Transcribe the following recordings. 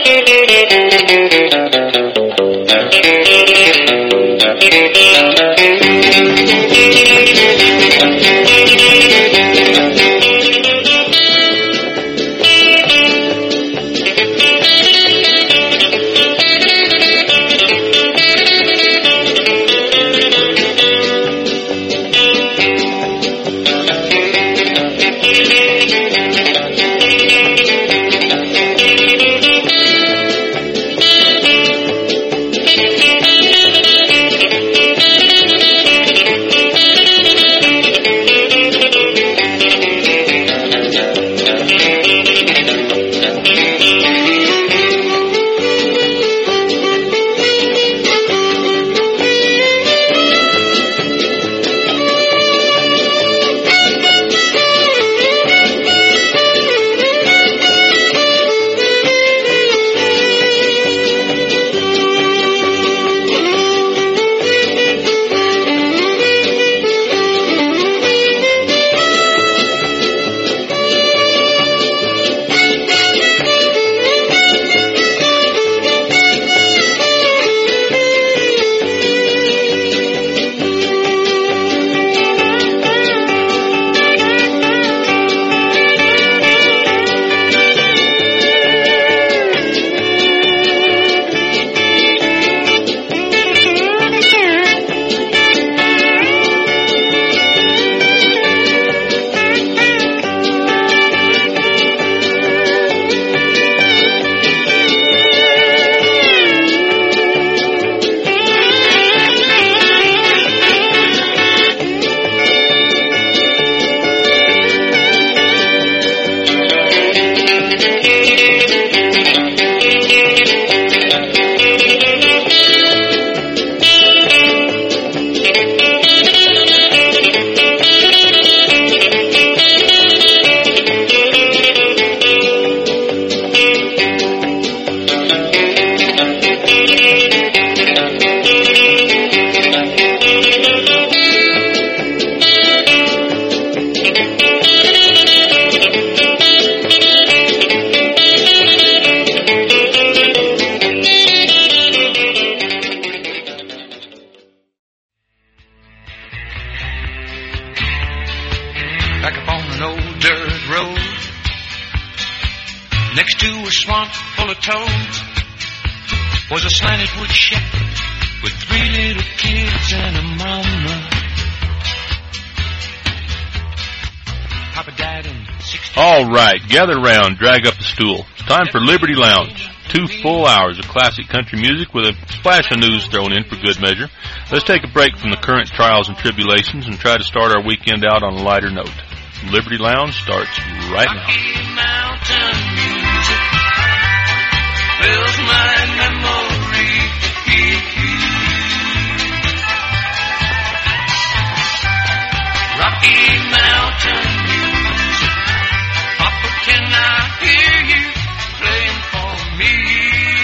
Next to a swamp full of toads was a slanted wood shack with 3 little kids and a mama. Papa died in 60. All right, gather round, drag up a stool. It's time for Liberty Lounge. 2 full hours of classic country music with a splash of news thrown in for good measure. Let's take a break from the current trials and tribulations and try to start our weekend out on a lighter note. Liberty Lounge starts right now. Rocky Mountain music fills my memory. Rocky Mountain music, Papa, can I hear you playing for me?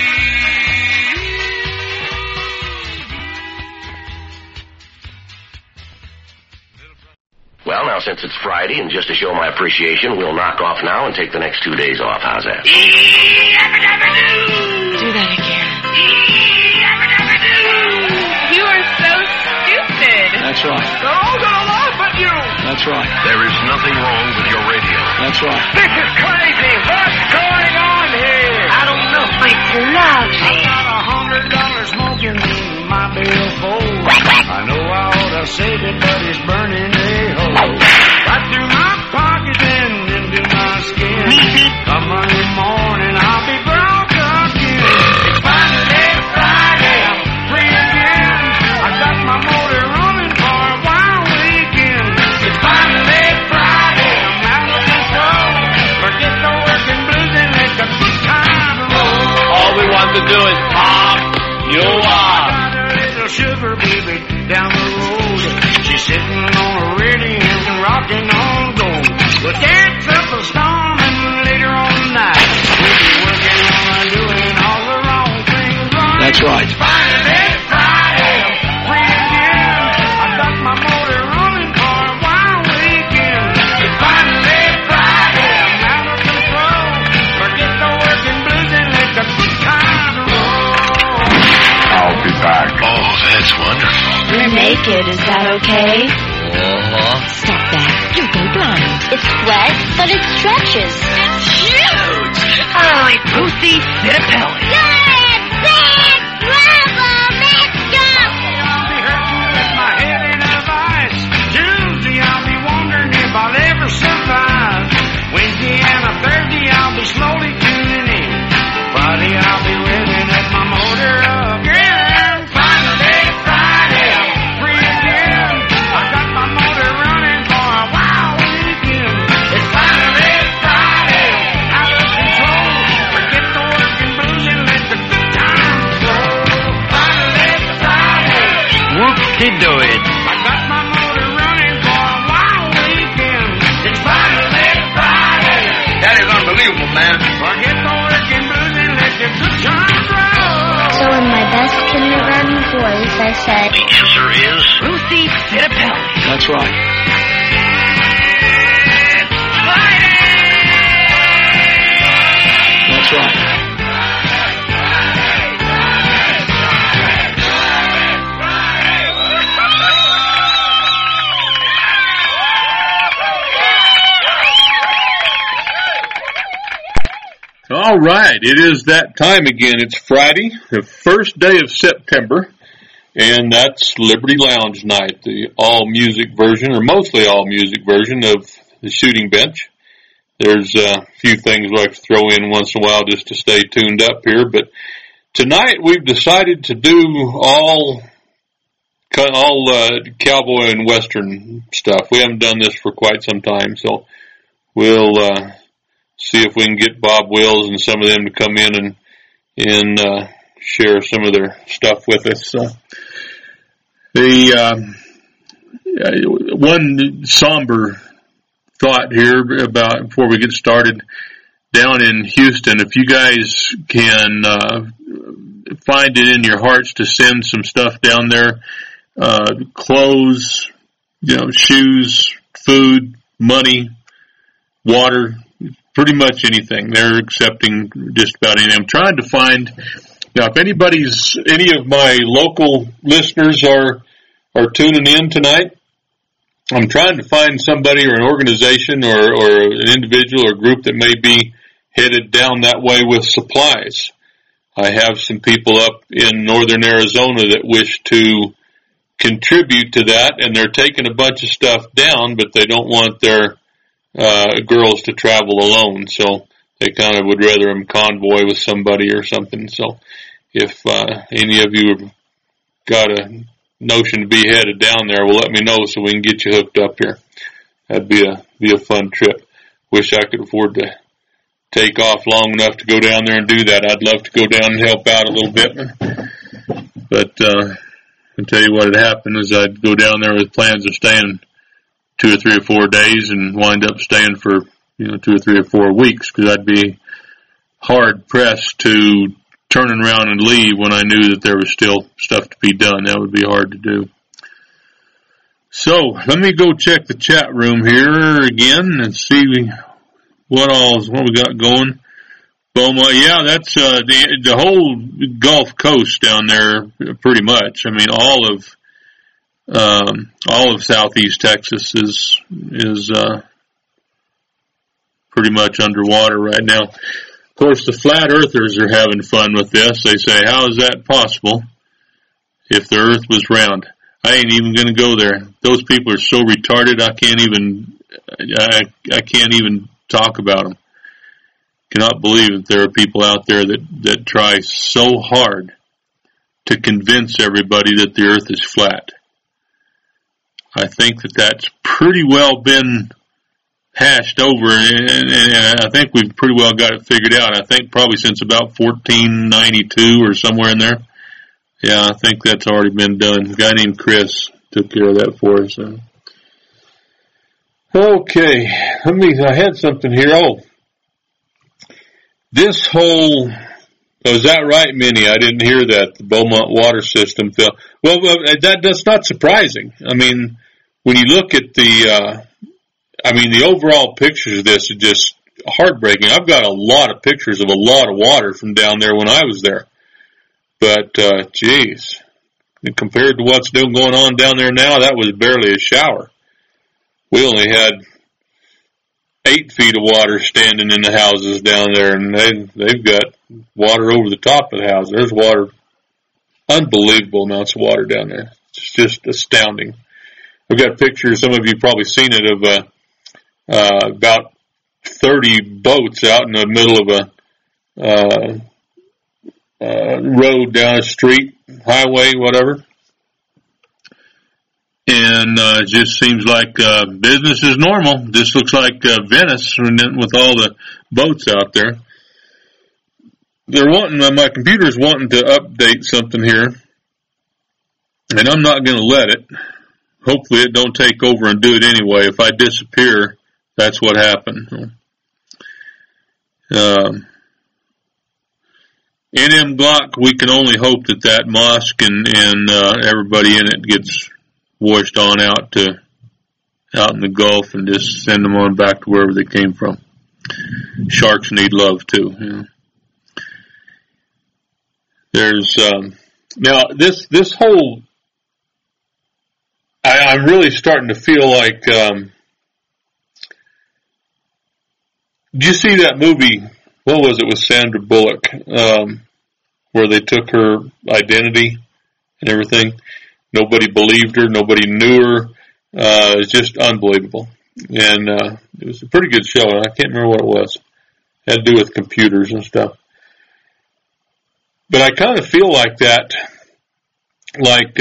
Well, now, since it's Friday, and just to show my appreciation, we'll knock off now and take the next 2 days off. How's that? Do that again. You are so stupid. That's right. They're all gonna laugh at you. That's right. There is nothing wrong with your radio. That's right. This is crazy. What's going on here? I don't know. It's lovely. I got $100 smoking in my billfold. I know I ought to save it, but it's burning a hole. Right through my pocket and into my skin. Come Monday morning, I'll be broke again. It's finally Friday, I'm free again. I got my motor running for a wild weekend. It's finally Friday, I'm out of control. Forget the working blues and let the good time roll. All we want to do is pop you up. Little sugar baby down the road. She's sitting on a radio and rocking on gold. We'll dance up a storm and later on tonight we'll be working on doing all the wrong things right. That's right. Finally Friday, I'm free again. I got my motor running for a wild weekend. It's finally Friday, I'm out of control. Forget the working blues and let the good wicked, is that okay? Stop that. You'll go blind. It's wet, but it stretches. It's huge! Holy Pussy, sit a pellet. Good! Big! Trouble! Let's go! I'll be hurting with my head in a vice. Tuesday, I'll be wondering if I'll ever survive. Wednesday and a Thursday, I'll be slowly tuning in. Friday, I'll be revving at my motor again. Finally, Friday, I'm free again. I got my motor running for a wild weekend. It's finally Friday, out of control. Forget the work and blues and let the good times roll. Finally Friday, Whoop-de-do-it. I got my motor running for a wild weekend. It's finally Friday. That is unbelievable, man. Forget the work and blues and let the good times roll. So in my best kindergarten voice, I said, The answer is... Pussy, sit a pellet. That's right. That's right. All right, it is that time again. It's Friday, the first day of September, and that's Liberty Lounge night, the all-music version, or mostly all-music version of the Shooting Bench. There's a few things we like to throw in once in a while just to stay tuned up here, but tonight we've decided to do all cowboy and western stuff. We haven't done this for quite some time, so we'll see if we can get Bob Wills and some of them to come in and share some of their stuff with us. So the one somber thought here about before we get started down in Houston, if you guys can find it in your hearts to send some stuff down there, clothes, shoes, food, money, water, pretty much anything. They're accepting just about anything. I'm trying to find, now if any of my local listeners are tuning in tonight, I'm trying to find somebody or an organization or an individual or group that may be headed down that way with supplies. I have some people up in northern Arizona that wish to contribute to that, and they're taking a bunch of stuff down, but they don't want their girls to travel alone, so they kind of would rather them convoy with somebody or something. So if any of you have got a notion to be headed down there, well, let me know so we can get you hooked up here. That'd be a fun trip. Wish I could afford to take off long enough to go down there and do that. I'd love to go down and help out a little bit, but I'll tell you what had happened is I'd go down there with plans of staying 2 or 3 or 4 days and wind up staying for 2 or 3 or 4 weeks, because I'd be hard pressed to turn around and leave when I knew that there was still stuff to be done. That would be hard to do. So let me go check the chat room here again and see what we got going. Beaumont, yeah, that's the whole Gulf Coast down there, pretty much. I mean, all of Southeast Texas is pretty much underwater right now. Of course, the flat earthers are having fun with this. They say, how is that possible if the earth was round? I ain't even going to go there. Those people are so retarded, I can't even talk about them. Cannot believe that there are people out there that try so hard to convince everybody that the earth is flat. I think that's pretty well been hashed over, and I think we've pretty well got it figured out. I think probably since about 1492 or somewhere in there. Yeah, I think that's already been done. A guy named Chris took care of that for us. Okay, I had something here. This whole, is that right, Minnie? I didn't hear that. The Beaumont water system fell. Well, that's not surprising. I mean, when you look at the overall pictures of this are just heartbreaking. I've got a lot of pictures of a lot of water from down there when I was there. But, geez, compared to what's still going on down there now, that was barely a shower. We only had 8 feet of water standing in the houses down there, and they've got water over the top of the house. There's water, unbelievable amounts of water down there. It's just astounding. I've got pictures, some of you probably seen it, of about 30 boats out in the middle of a road, down a street, highway, whatever. And it just seems like business is normal. This looks like Venice with all the boats out there. They're wanting, my computer's wanting to update something here, and I'm not going to let it. Hopefully it don't take over and do it anyway. If I disappear, that's what happened. NM Glock, we can only hope that mosque and everybody in it gets washed on out in the Gulf and just send them on back to wherever they came from. Sharks need love too. You know. There's now this whole. I'm really starting to feel like. Did you see that movie? What was it with Sandra Bullock? Where they took her identity and everything. Nobody believed her. Nobody knew her. It's just unbelievable. And it was a pretty good show. I can't remember what it was. It had to do with computers and stuff. But I kind of feel like that. Like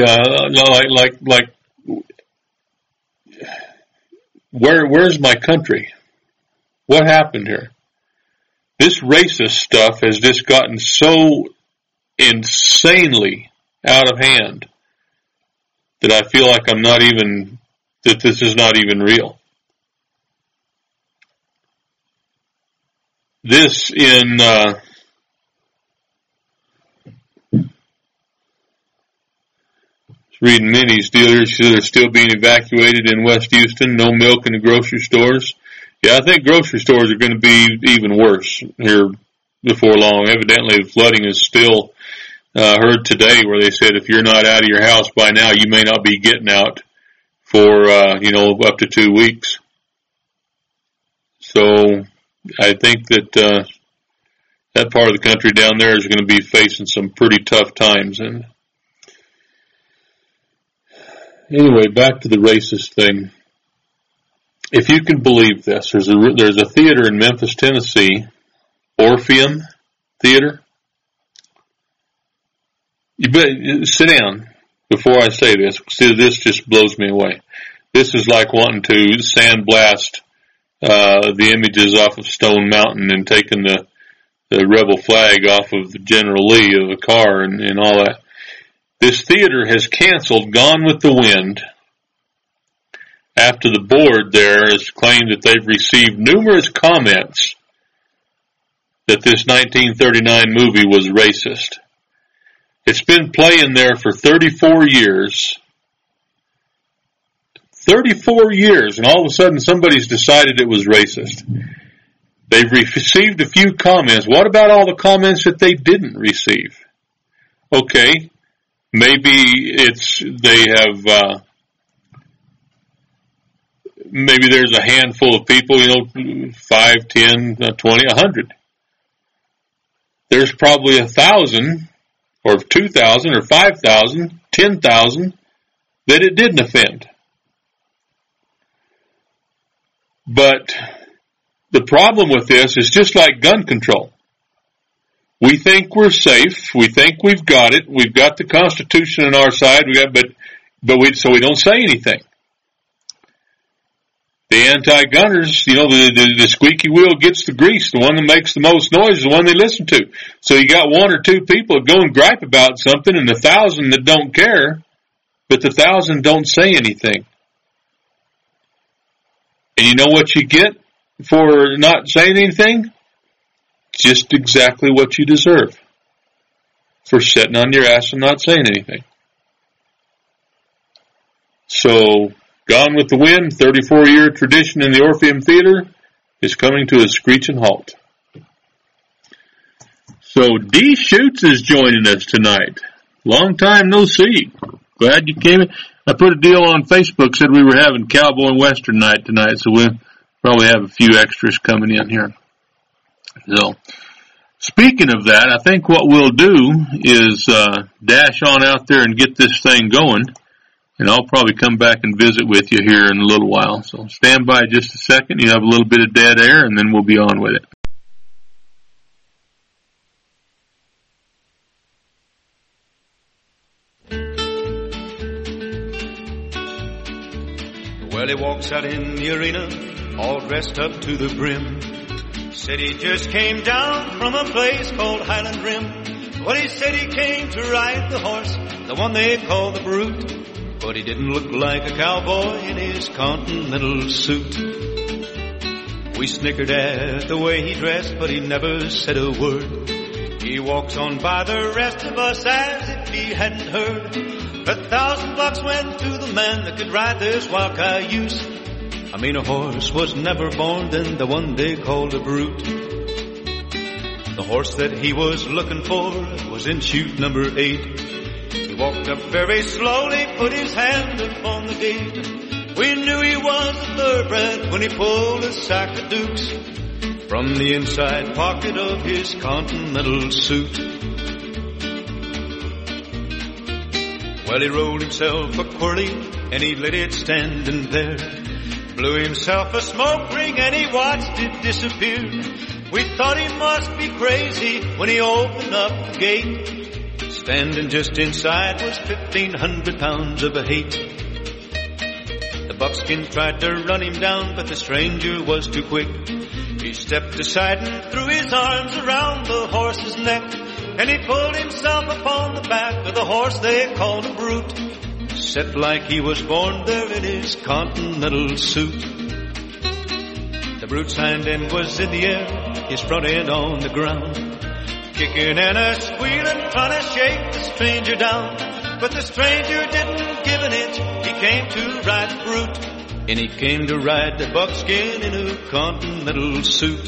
where's my country? What happened here? This racist stuff has just gotten so insanely out of hand that I feel like that this is not even real. This in, reading Minnie's dealers, they're still being evacuated in West Houston, no milk in the grocery stores. Yeah, I think grocery stores are going to be even worse here before long. Evidently, the flooding is still heard today where they said if you're not out of your house by now, you may not be getting out for, up to 2 weeks. So I think that that part of the country down there is going to be facing some pretty tough times. And anyway, back to the racist thing. If you can believe this, there's a theater in Memphis, Tennessee, Orpheum Theater. You better sit down before I say this. See, this just blows me away. This is like wanting to sandblast the images off of Stone Mountain and taking the rebel flag off of the General Lee of the car and all that. This theater has canceled Gone with the Wind after the board there has claimed that they've received numerous comments that this 1939 movie was racist. It's been playing there for 34 years. 34 years, and all of a sudden somebody's decided it was racist. They've received a few comments. What about all the comments that they didn't receive? Okay, maybe maybe there's a handful of people, 5, 10, 20, 100. There's probably 1,000 or 2,000 or 5,000, 10,000 that it didn't offend. But the problem with this is just like gun control. We think we're safe. We think we've got it. We've got the Constitution on our side. So we don't say anything. The anti-gunners, the squeaky wheel gets the grease. The one that makes the most noise is the one they listen to. So you got 1 or 2 people that go and gripe about something and 1,000 that don't care, but the 1,000 don't say anything. And you know what you get for not saying anything? Just exactly what you deserve for sitting on your ass and not saying anything. So, Gone with the Wind, 34-year tradition in the Orpheum Theater, is coming to a screeching halt. So, D. Schutz is joining us tonight. Long time no see. glad you came in. I put a deal on Facebook, said we were having cowboy and western night tonight, so we'll probably have a few extras coming in here. So, speaking of that, I think what we'll do is dash on out there and get this thing going, and I'll probably come back and visit with you here in a little while. So stand by just a second. You have a little bit of dead air, and then we'll be on with it. Well, he walks out in the arena, all dressed up to the brim. Said he just came down from a place called Highland Rim. Well, he said he came to ride the horse, the one they call the Brute. But he didn't look like a cowboy in his continental suit. We snickered at the way he dressed, but he never said a word. He walks on by the rest of us as if he hadn't heard. $1,000 went to the man that could ride this wild cayuse. I mean, a horse was never born than the one they called a Brute. The horse that he was looking for was in chute number 8. He walked up very slowly, put his hand upon the gate. We knew he was a thoroughbred when he pulled a sack of dukes from the inside pocket of his continental suit. Well, he rolled himself a quirly and he let it standing there. Blew himself a smoke ring and he watched it disappear. We thought he must be crazy when he opened up the gate. Standing just inside was 1,500 pounds of hate. The buckskin tried to run him down, but the stranger was too quick. He stepped aside and threw his arms around the horse's neck, and he pulled himself upon the back of the horse they called a Brute, set like he was born there in his continental suit. The Brute's hind end was in the air, his front end on the ground, kicking and a squealing, trying to shake the stranger down. But the stranger didn't give an inch. He came to ride the Brute, and he came to ride the buckskin in a continental suit.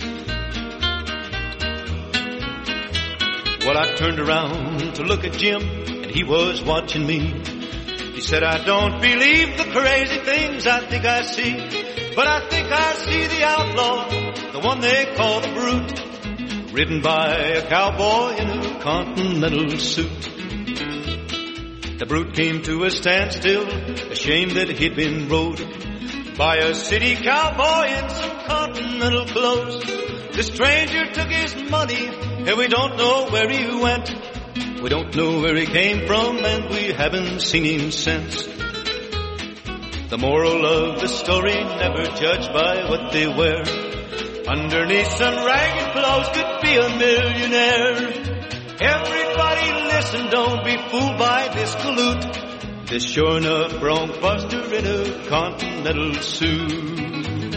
Well, I turned around to look at Jim, and he was watching me. He said, I don't believe the crazy things I think I see, but I think I see the outlaw, the one they call the Brute, ridden by a cowboy in a continental suit. The Brute came to a standstill, ashamed that he'd been rode by a city cowboy in some continental clothes. The stranger took his money, and we don't know where he went. We don't know where he came from, and we haven't seen him since. The moral of the story, never judge by what they wear. Underneath some ragged clothes could be a millionaire. Everybody listen, don't be fooled by this galoot. This sure enough bronc buster in a continental suit.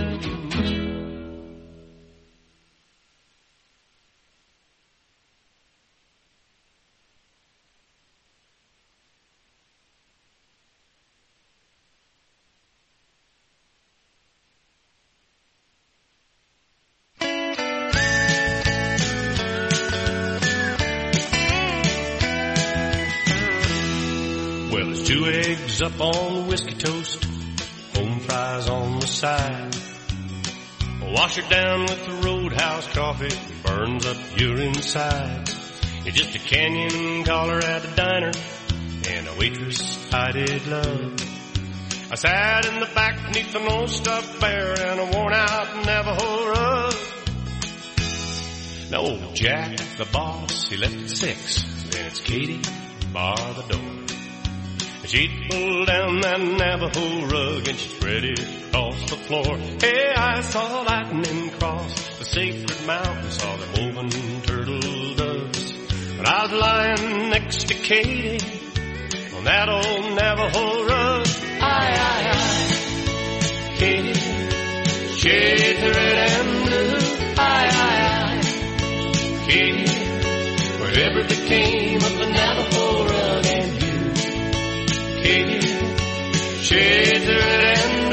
Up on whiskey toast, home fries on the side. Wash it down with the Roadhouse coffee, burns up your insides. You're just a canyon caller at a diner, and a waitress I did love. I sat in the back beneath an old stuffed bear and a worn-out Navajo rug. Now old Jack, the boss, he left at 6. Then it's Katie, bar the door. She'd pull down that Navajo rug and she'd spread it across the floor. Hey, I saw lightning cross the sacred mountain, saw the moving turtle doves. But I was lying next to Katie on that old Navajo rug. Aye, Katie, shades of red and blue. Aye, Katie, wherever became of the Navajo rug and you. Katie, shades of red and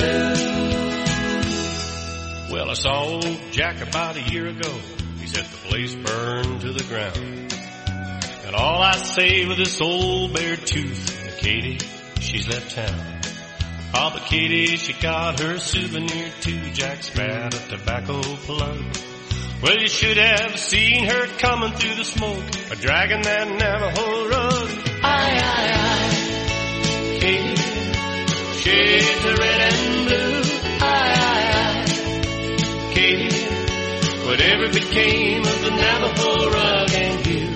blue. Well, I saw old Jack about a year ago. He said the place burned to the ground. And all I say with this old bare tooth, Katie, she's left town. Oh, but Katie, she got her souvenir too, Jack spat a tobacco plug. Well, you should have seen her coming through the smoke, a dragging that Navajo rug. Aye, aye, aye, Katie, shades of red and blue. Aye, aye, aye, Katie, whatever became of the Navajo rug and you?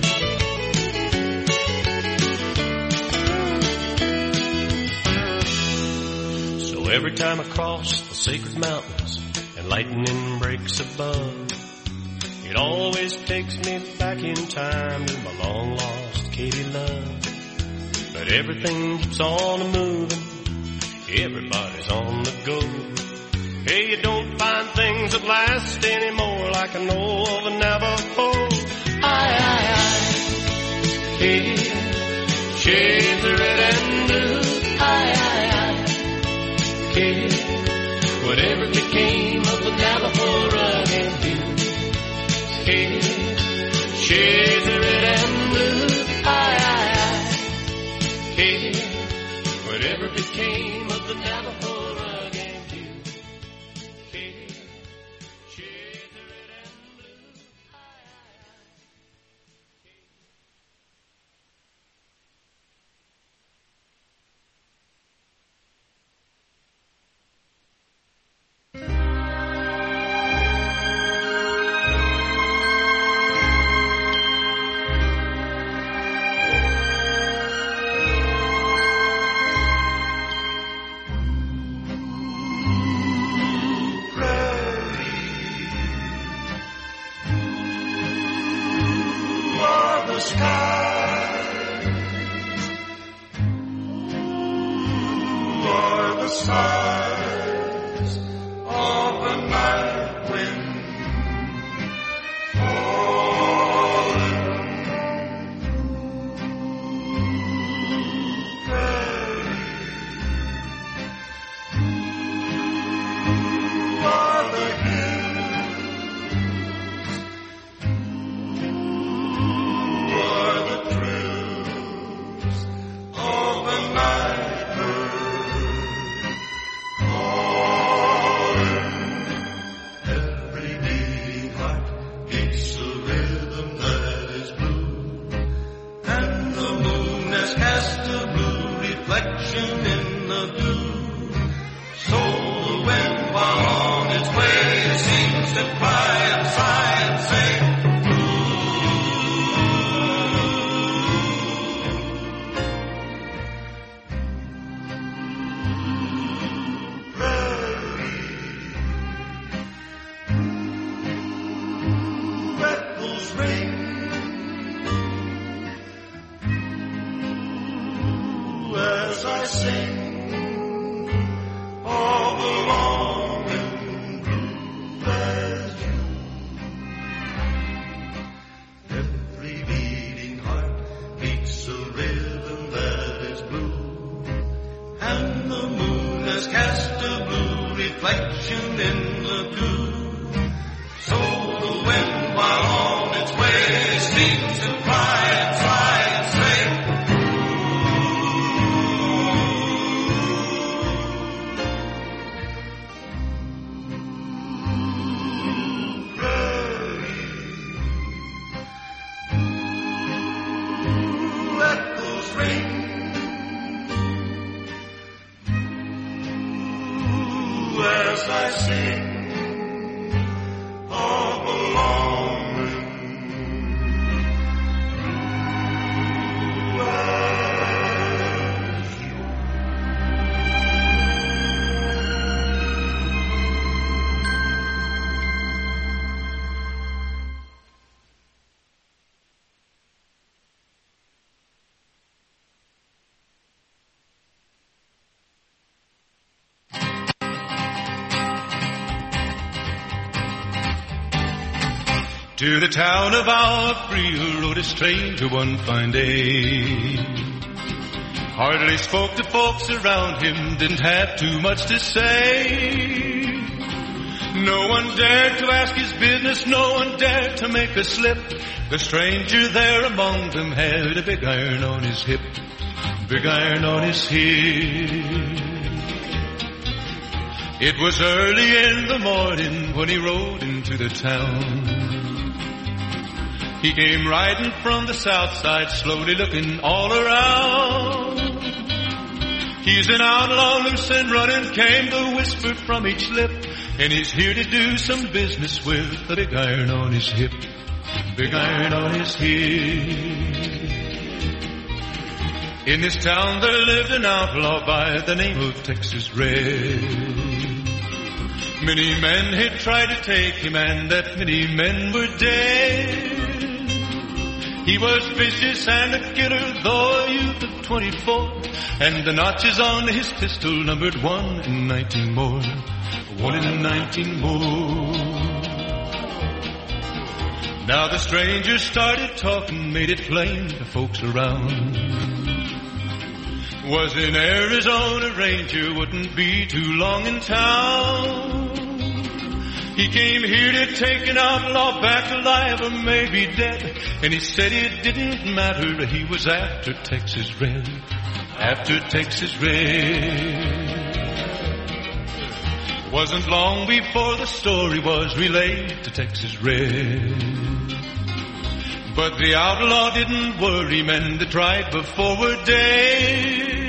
So every time I cross the sacred mountains and lightning breaks above, it always takes me back in time to my long-lost Katie love. But everything keeps on moving, everybody's on the go. Hey, you don't find things that last anymore like I know of a Navajo. Aye, aye, aye, Katie, shades of red and blue. Aye, aye, aye, Katie, whatever became of the Navajo rug and you? Katie, shades of red and blue. Aye, aye, aye, Katie, whatever became of the Navajo rug and you? Katie, shades of red and blue. Aye, aye, aye. To the town of Opry rode a stranger one fine day. Hardly spoke to folks around him, didn't have too much to say. No one dared to ask his business, no one dared to make a slip. The stranger there among them had a big iron on his hip. big iron on his hip. It was early in the morning when he rode into the town. He came riding from the south side, slowly looking all around. He's an outlaw, loose and running, came the whisper from each lip, and he's here to do some business with a big iron on his hip. Big iron on his hip. In this town there lived an outlaw by the name of Texas Red. Many men had tried to take him, and that many men were dead. He was vicious and a killer, though a youth of 24, and the notches on his pistol numbered 1 in 19 more. 1 in 19 more. Now the stranger started talking, made it plain to folks around. Was in Arizona Ranger, wouldn't be too long in town. He came here to take an outlaw back alive or maybe dead, and he said it didn't matter, he was after Texas Red. After Texas Red. Wasn't long before the story was relayed to Texas Red. But the outlaw didn't worry, men that tried before were dead.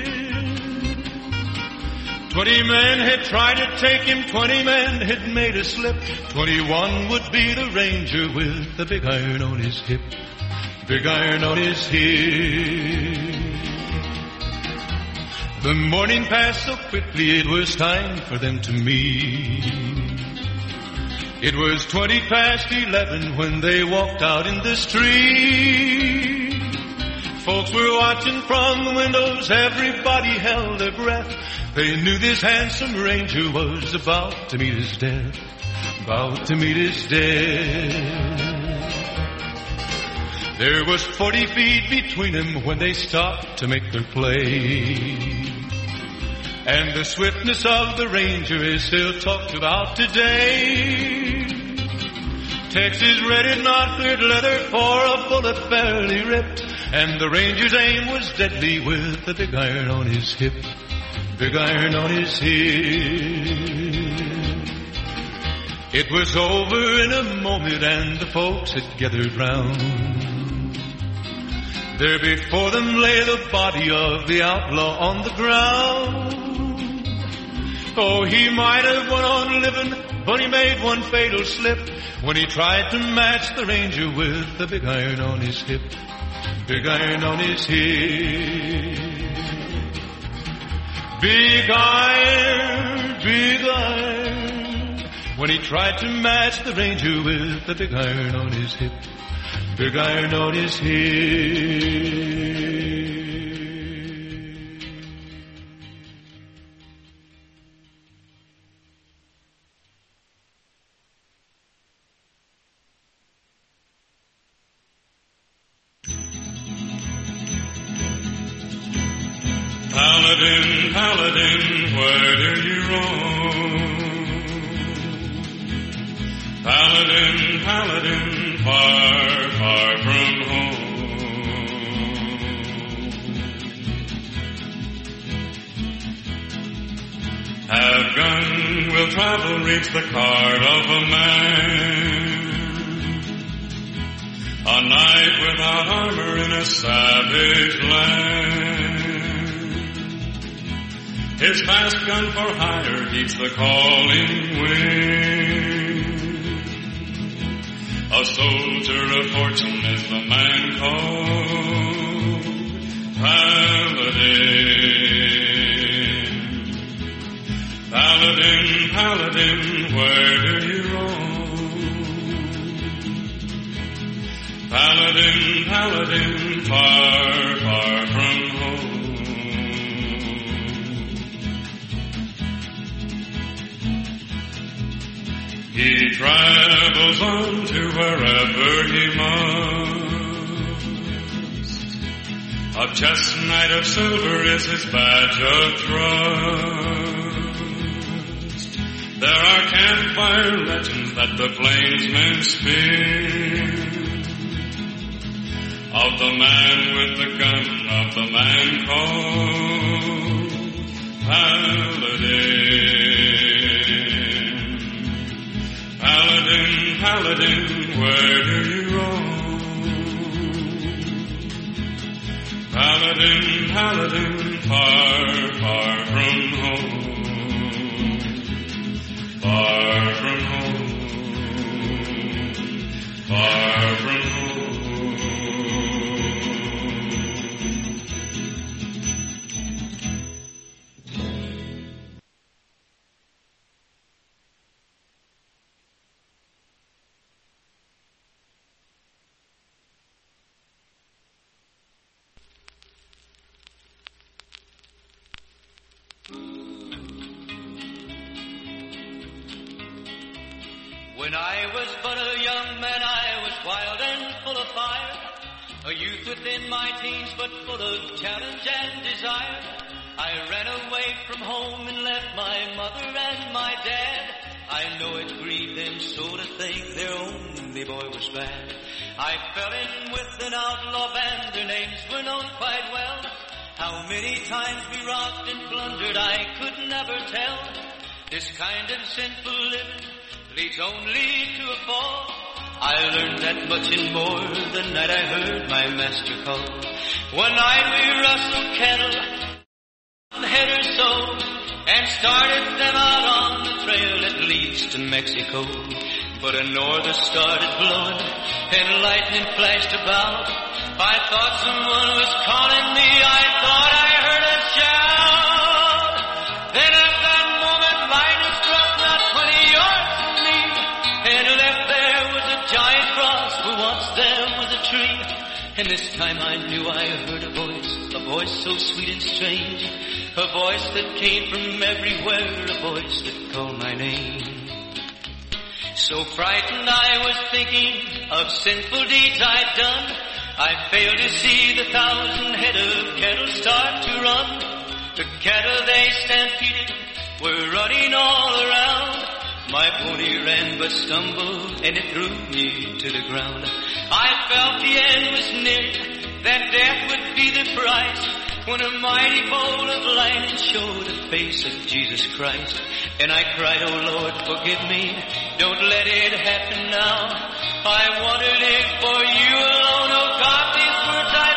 20 men had tried to take him, 20 men had made a slip. 21 would be the ranger with the big iron on his hip. Big iron on his hip. The morning passed so quickly, it was time for them to meet. It was 20 past 11 when they walked out in the street. Folks were watching from the windows, everybody held their breath. They knew this handsome ranger was about to meet his death. About to meet his death. There was 40 feet between them when they stopped to make their play. And the swiftness of the ranger is still talked about today. Texas Red had not cleared leather for a bullet fairly ripped, and the ranger's aim was deadly with the big iron on his hip. Big iron on his hip. It was over in a moment and the folks had gathered round. There before them lay the body of the outlaw on the ground. Oh, he might have went on living, but he made one fatal slip when he tried to match the ranger with the big iron on his hip. Big iron on his hip. Big iron, when he tried to match the ranger with the big iron on his hip. Big iron on his hip. Paladin, Paladin, where do you roam? Paladin, Paladin, far, far from home. Have gun, will travel, reach the card of a man. A knight without armor in a savage land. His fast gun for hire heeds the calling wind. A soldier of fortune is the man called Paladin. Paladin, Paladin, where do you roam? Paladin, Paladin, far, far from home. He travels on to wherever he must. A chestnut of silver is his badge of trust. There are campfire legends that the plainsmen spin. of the man with the gun, of the man called Paladin. Paladin, Paladin, where do you roam? Paladin, Paladin, far, far from home. Far from home. Far from home. When I was but a young man, I was wild and full of fire, a youth within my teens, but full of challenge and desire. I ran away from home and left my mother and my dad. I know it grieved them so to think their only boy was bad. I fell in with an outlaw band, their names were known quite well. How many times we robbed and plundered, I could never tell. This kind of sinful living leads only to a fall. I learned that much and more the night I heard my master call. One night we rustled cattle, head or so, and started them out on the trail that leads to Mexico. But a norther started blowing and lightning flashed about. I thought someone was calling me, I thought I heard a shout. Then at that moment lightning struck not 20 yards from me, and left there was a giant cross where once there was a tree. And this time I knew I heard a voice so sweet and strange, a voice that came from everywhere, a voice that called my name. So frightened I was thinking of sinful deeds I'd done, I failed to see the 1,000 head of cattle start to run. The cattle they stampeded were running all around. My pony ran but stumbled and it threw me to the ground. I felt the end was near, that death would be the price, when a mighty bolt of lightning showed the face of Jesus Christ. And I cried, oh Lord, forgive me, don't let it happen now. I wanted it for you alone, oh God, these words I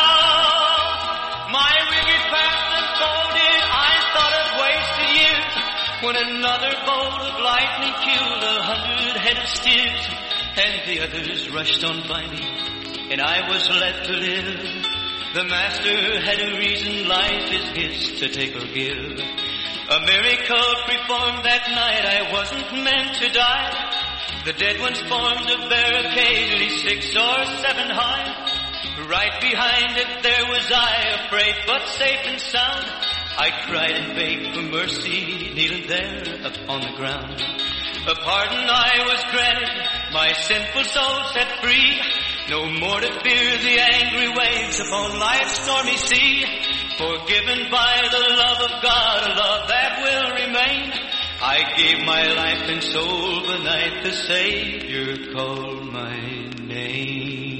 found. My wicked past unfolded, I thought of wasted years, when another bolt of lightning killed 100 head of steers. And the others rushed on by me, and I was left to live. The master had a reason, life is his to take or give. A miracle performed that night, I wasn't meant to die. The dead ones formed a barricade, only 6 or 7 high. Right behind it there was I, afraid but safe and sound. I cried and begged for mercy, kneeling there upon the ground. A pardon I was granted, my sinful soul set free. No more to fear the angry waves upon life's stormy sea. Forgiven by the love of God, a love that will remain. I gave my life and soul the night the Savior called my name.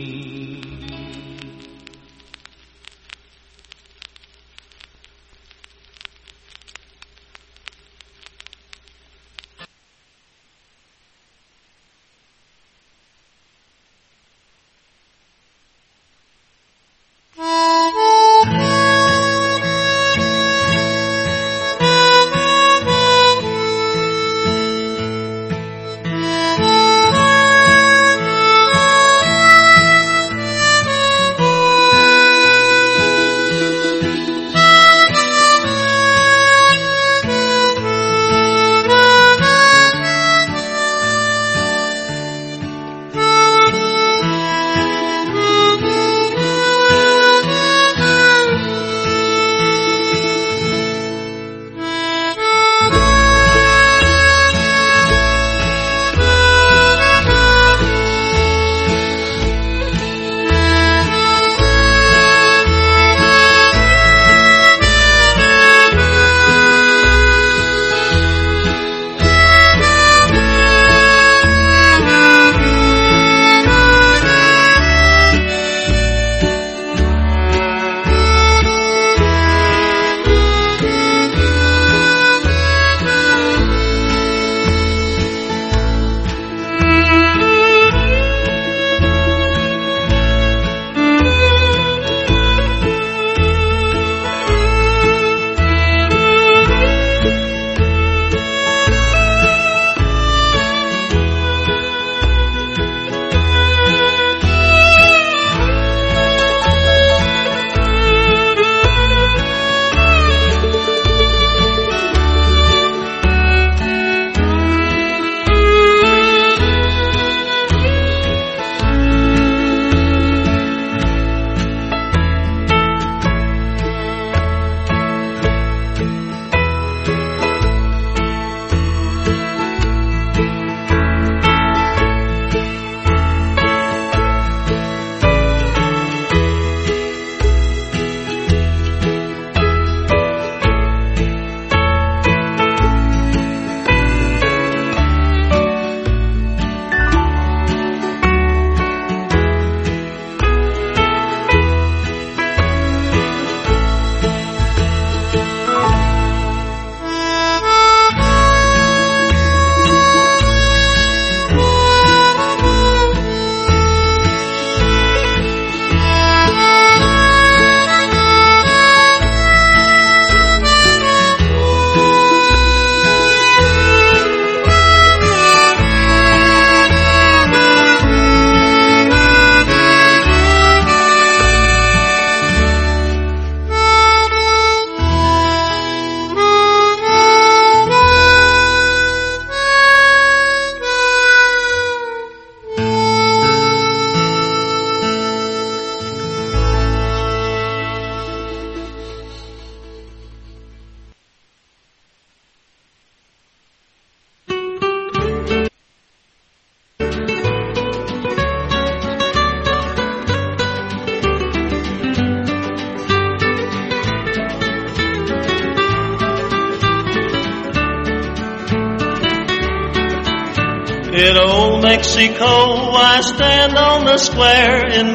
In old Mexico, I stand on the square in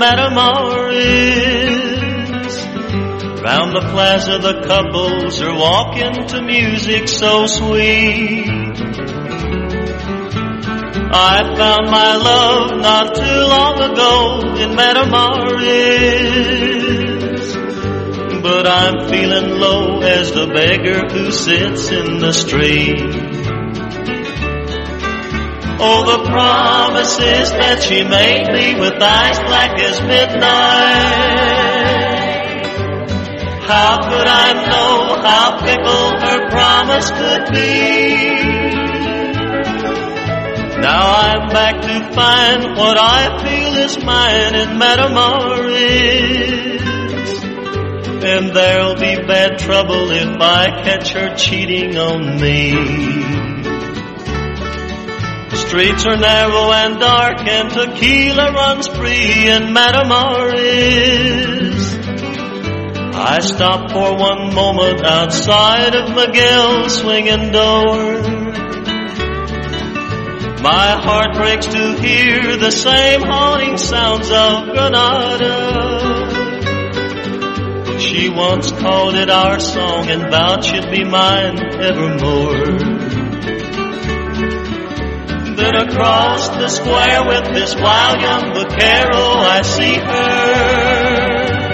Matamoros. Round the plaza, the couples are walking to music so sweet. I found my love not too long ago in Matamoros, but I'm feeling low as the beggar who sits in the street. Oh, the promises that she made me with eyes black as midnight. How could I know how fickle her promise could be? Now I'm back to find what I feel is mine in Matamoros. And there'll be bad trouble if I catch her cheating on me. The streets are narrow and dark and tequila runs free in Matamoros. I stop for one moment outside of Miguel's swinging door. My heart breaks to hear the same haunting sounds of Granada. She once called it our song and vowed she'd be mine evermore. Then across the square with this wild young vaquero, I see her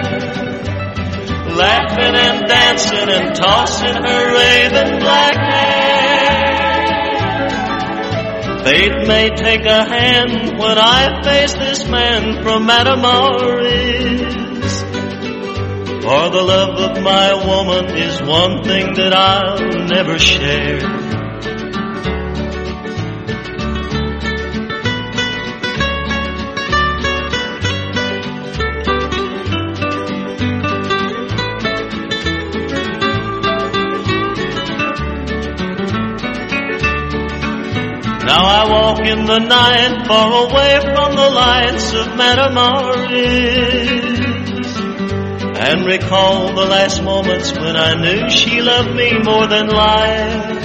laughing and dancing and tossing her raven black hair. Fate may take a hand when I face this man from Matamoros. For the love of my woman is one thing that I'll never share. Now I walk in the night, far away from the lights of Matamoros, and recall the last moments when I knew she loved me more than life.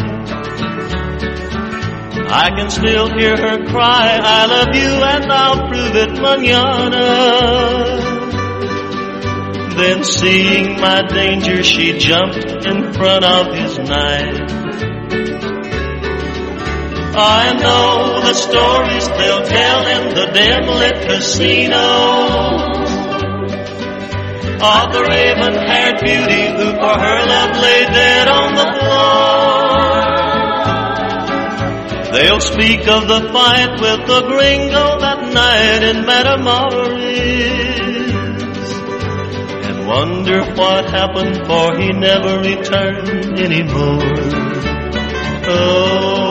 I can still hear her cry, I love you and I'll prove it mañana. Then seeing my danger, she jumped in front of his knife. I know the stories they'll tell in the dim-lit casinos of the raven-haired beauty who for her love lay dead on the floor. They'll speak of the fight with the gringo that night in Matamoros and wonder what happened, for he never returned anymore. Oh,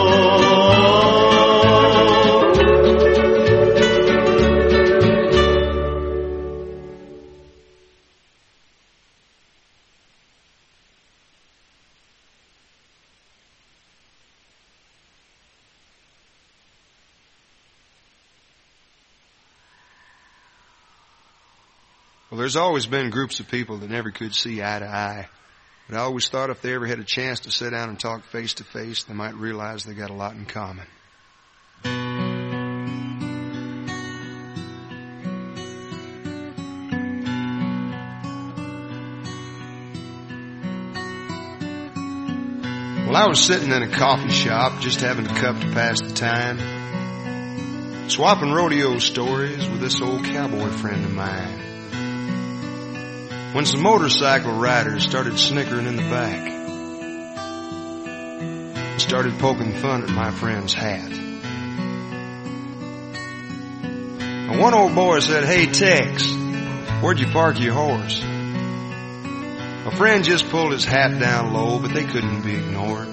well, there's always been groups of people that never could see eye to eye. But I always thought if they ever had a chance to sit down and talk face to face, they might realize they got a lot in common. Well, I was sitting in a coffee shop just having a cup to pass the time, swapping rodeo stories with this old cowboy friend of mine, when some motorcycle riders started snickering in the back and started poking fun at my friend's hat. And one old boy said, "Hey, Tex, where'd you park your horse?" My friend just pulled his hat down low, but they couldn't be ignored.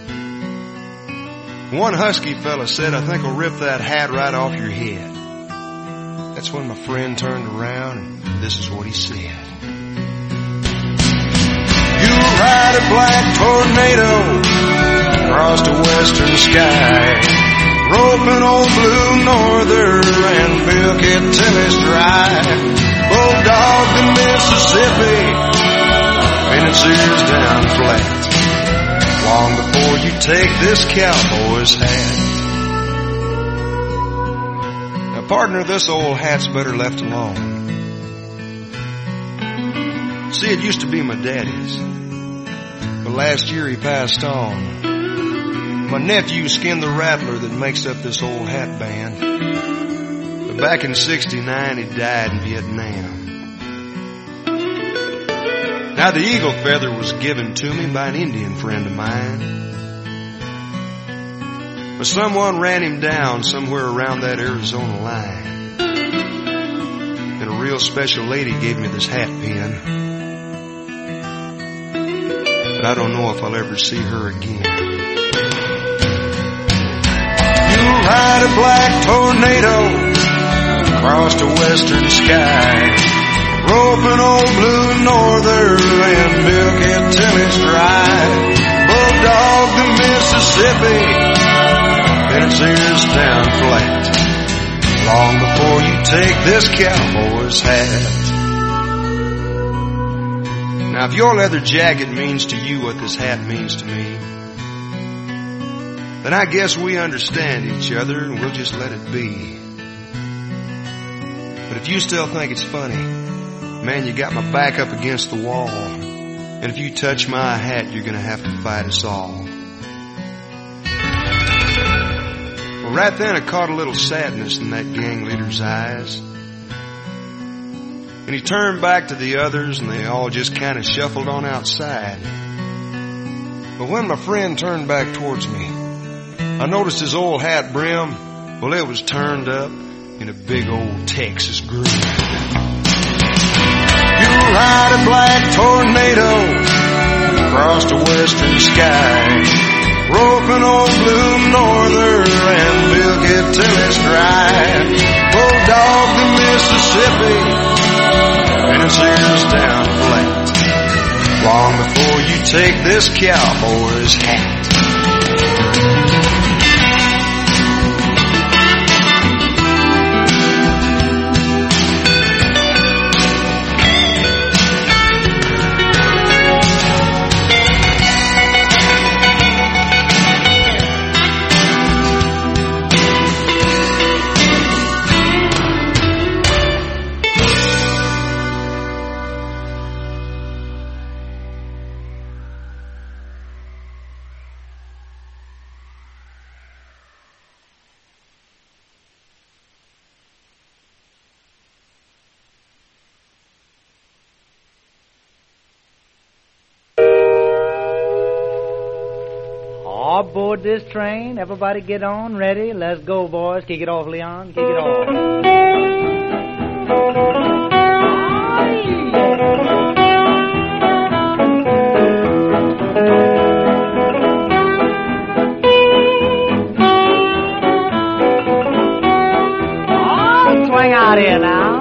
One husky fella said, "I think I'll rip that hat right off your head." That's when my friend turned around and this is what he said. "You ride a black tornado across the western sky, roping old blue norther and milk it till it's dry. Bulldog the Mississippi and its ears down flat, long before you take this cowboy's hat." Partner, this old hat's better left alone. See, it used to be my daddy's, but last year he passed on. My nephew skinned the rattler that makes up this old hat band. But back in '69 he died in Vietnam. Now the eagle feather was given to me by an Indian friend of mine. But someone ran him down somewhere around that Arizona line. And a real special lady gave me this hat pin. But I don't know if I'll ever see her again. You'll ride a black tornado across the western sky, rope an old blue norther and milk it till it's dry. Bulldog the Mississippi and its ears down flat, long before you take this cowboy's hat. Now if your leather jacket means to you what this hat means to me, then I guess we understand each other and we'll just let it be. But if you still think it's funny, man, you got my back up against the wall, and if you touch my hat, you're gonna have to fight us all. Well, right then I caught a little sadness in that gang leader's eyes, and he turned back to the others, and they all just kind of shuffled on outside. But when my friend turned back towards me, I noticed his old hat brim, well, it was turned up in a big old Texas groove. You'll ride a black tornado across the western sky, rope an old blue norther and milk it till it's dry. Bulldog the Mississippi and its ears down flat, long before you take this cowboy's hat. Aboard this train, everybody get on, ready, let's go, boys. Kick it off, Leon, kick it off. Oh, swing out here now.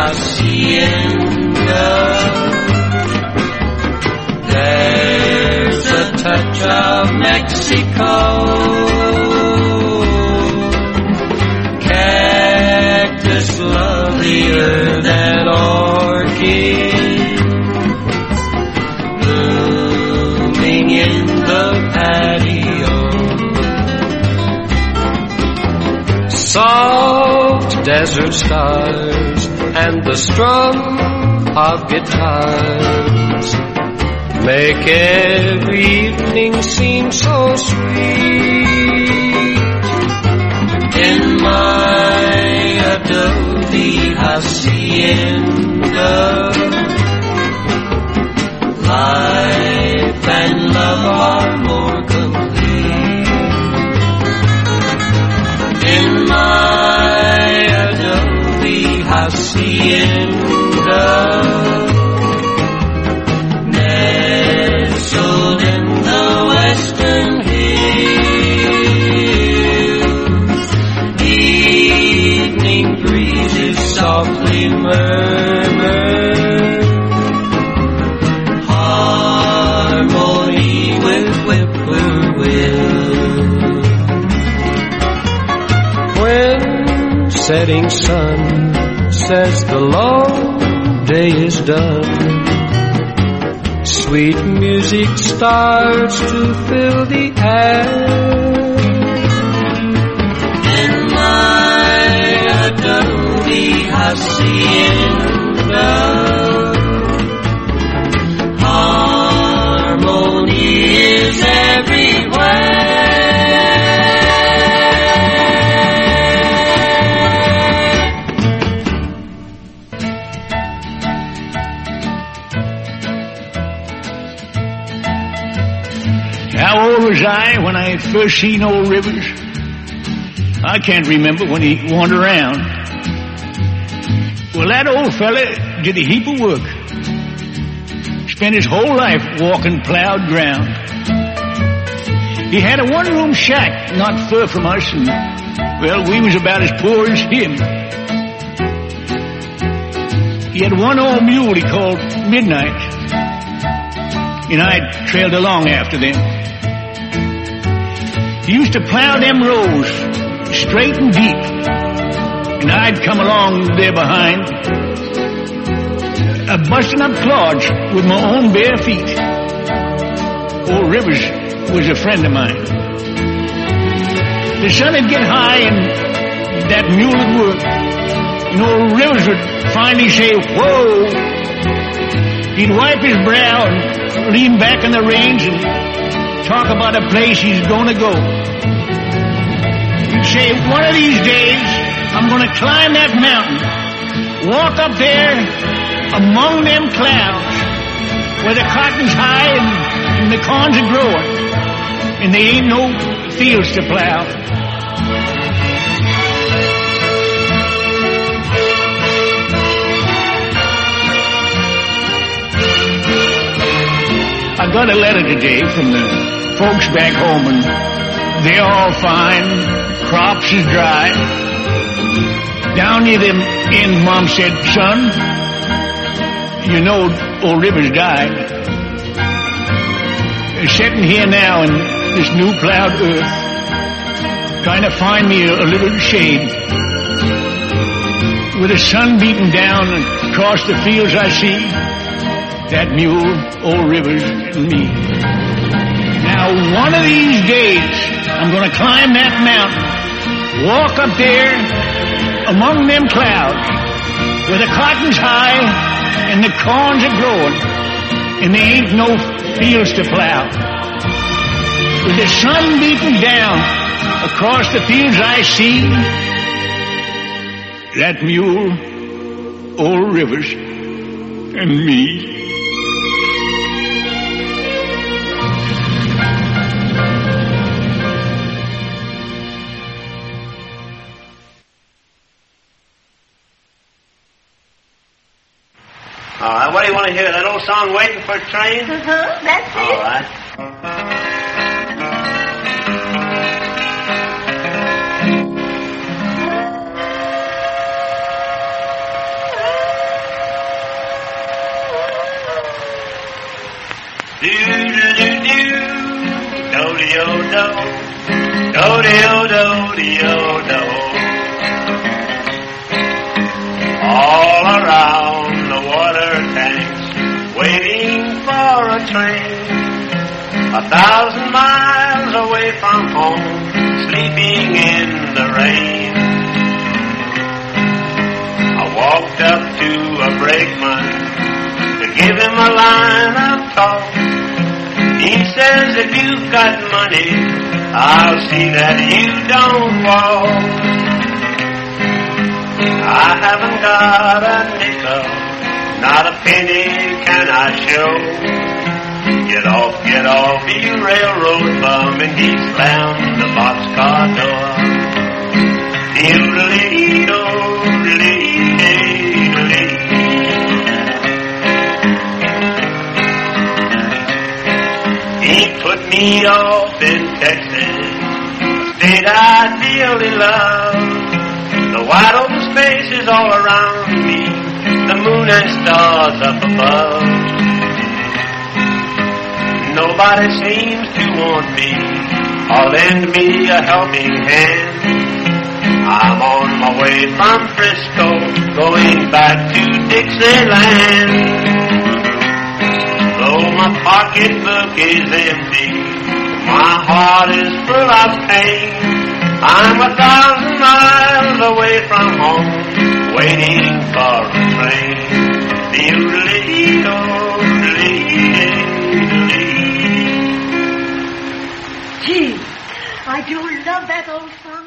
hacienda. There's a touch of Mexico. Cactus lovelier than orchid, blooming in the patio. Soft desert stars and the strum of guitars make every evening seem so sweet. In my adobe hacienda, life and love are more complete. In my adobe hacienda, nestled in the western hills, evening breezes softly murmur, harmony with whippoorwill. When setting sun says the long day is done, sweet music starts to fill the air. In my adobe hacienda, harmony is everywhere. How old was I when I first seen old Rivers? I can't remember when he wandered around. Well, that old fella did a heap of work. Spent his whole life walking plowed ground. He had a one-room shack not far from us, and, well, we was about as poor as him. He had one old mule he called Midnight, and I trailed along after them. He used to plow them rows straight and deep, and I'd come along there behind, busting up clods with my own bare feet. Old Rivers was a friend of mine. The sun would get high and that mule would work, and old Rivers would finally say, "Whoa!" He'd wipe his brow and lean back on the reins and talk about a place he's gonna go. He'd say, "One of these days, I'm gonna climb that mountain, walk up there among them clouds where the cotton's high and the corns are growing, and there ain't no fields to plow." I got a letter today from the folks back home, and they're all fine. Crops is dry. Down near them end, Mom said, "Son, you know old Rivers died. They're sitting here now in this new plowed earth, trying to find me a little shade. With the sun beating down across the fields I see, that mule, old Rivers, and me. Now, one of these days, I'm going to climb that mountain, walk up there among them clouds where the cotton's high and the corns are growing, and there ain't no fields to plow. With the sun beating down across the fields I see, that mule, old Rivers, and me." All right, what do you want to hear? That old song, Waiting for a Train? That's it. All right. do-do-do, do-de-o-do, do-de-o-do-de-o-do. All around the water tanks, waiting for a train. 1,000 miles away from home, sleeping in the rain. I walked up to a brakeman to give him a line of talk. He says, if you've got money, I'll see that you don't walk. I haven't got a nickel, not a penny can I show. Get off, you railroad bum, and he slammed the boxcar door. He put me off in Texas, a state I dearly love. The wide open spaces all around me, the moon and stars up above. Nobody seems to want me or lend me a helping hand. I'm on my way from Frisco, going back to Dixieland. Though my pocketbook is empty, my heart is full of pain. I'm 1,000 miles away from home, waiting for a train. Gee, I do love that old song.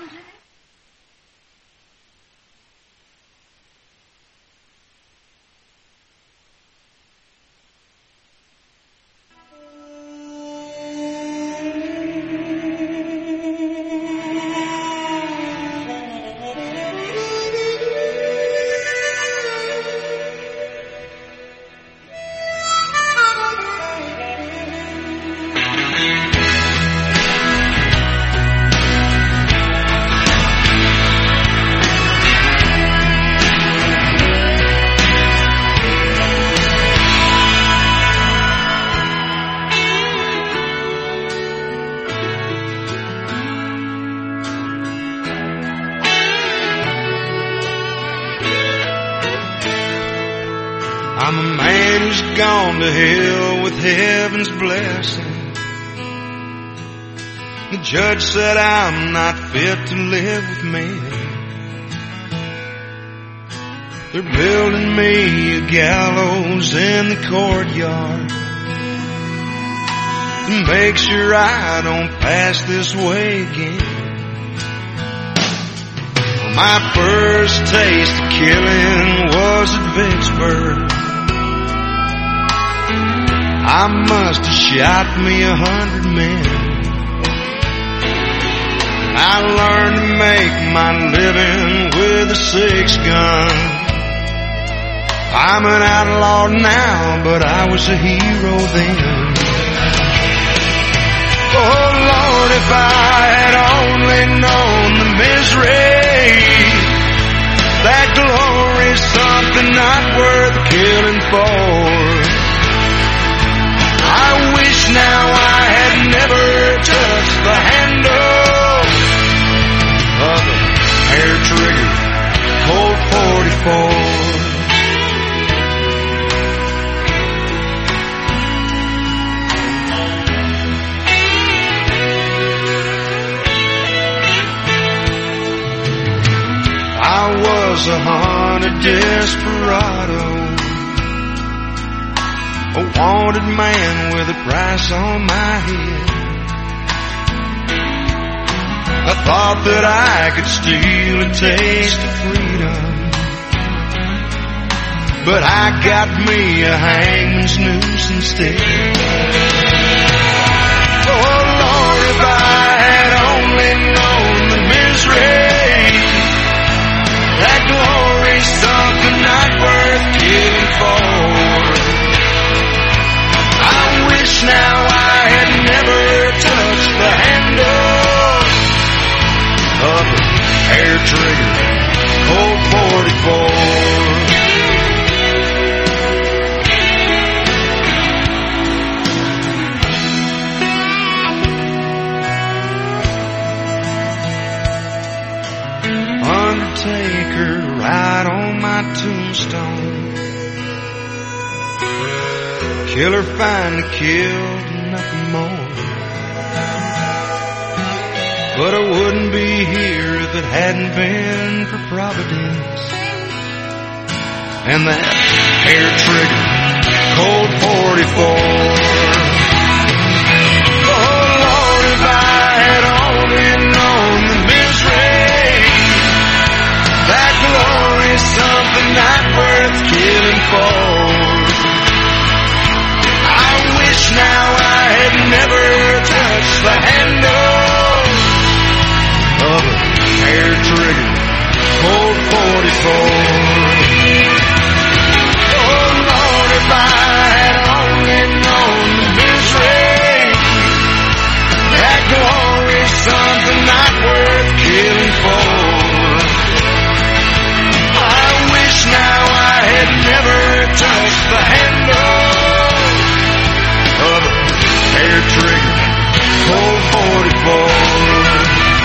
I'm a man who's gone to hell with heaven's blessing. The judge said I'm not fit to live with men. They're building me a gallows in the courtyard to make sure I don't pass this way again. My first taste of killing was at Vicksburg. I must have shot me 100 men. I learned to make my living with a 6-gun. I'm an outlaw now, but I was a hero then. Oh Lord, if I had only known the misery, that glory's something not worth killing for. I wish now I had never touched the handle of a hair-trigger Colt 44. I was a hunted desperado, a wanted man with a price on my head. I thought that I could steal a taste of freedom, but I got me a hangman's noose instead. Oh Lord, if I had only known the misery, that glory's something not worth killing for. I wish now I had never touched the handle of a hair-trigger Colt 44. Killer finally killed, nothing more. But I wouldn't be here if it hadn't been for Providence and that hair trigger Colt 44. Oh Lord, if I had only known the misery, that glory's something not worth killing for. I wish now I had never touched the handle of a hair trigger Colt 44. If I had only known the misery, that glory's something not worth killing for. I wish now I had never touched the handle of a hair trigger Colt 44.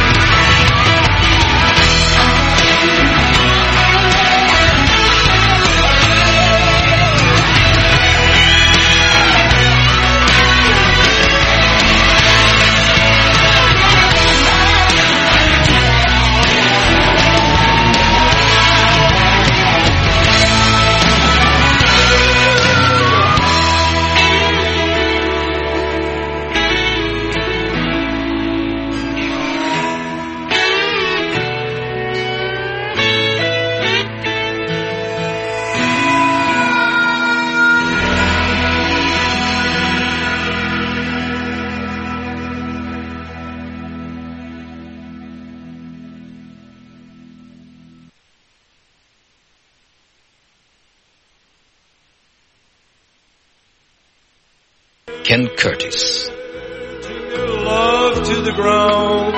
Ken Curtis. Love to the ground,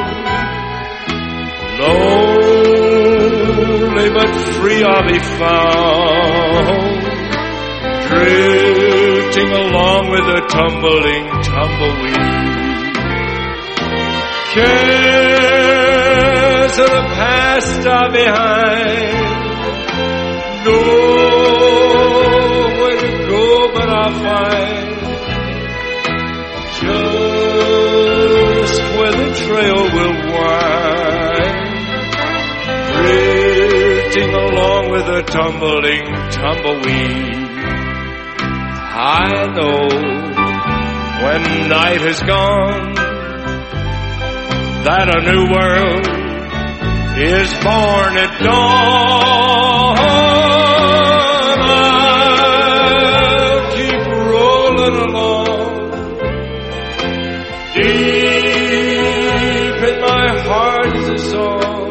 lonely but free I'll be found, drifting along with a tumbling tumbleweed. Cares of the past are behind, nowhere to go but I'll find just where the trail will wind, drifting along with a tumbling tumbleweed. I know when night has gone that a new world is born at dawn. I'll keep rolling along, deep in my heart is a song.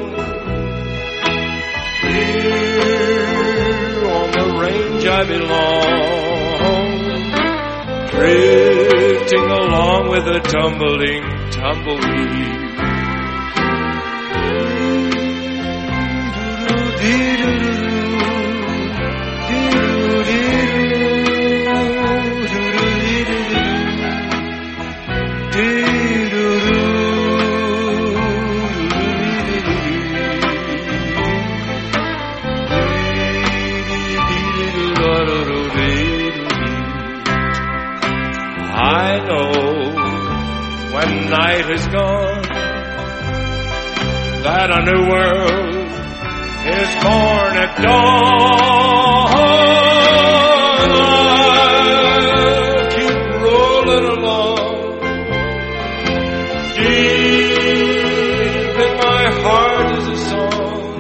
Here on the range I belong, drifting along with a tumbling tumbleweed. I know when night is gone that a new world is born at dawn. I'll keep rolling along, deep in my heart is a song.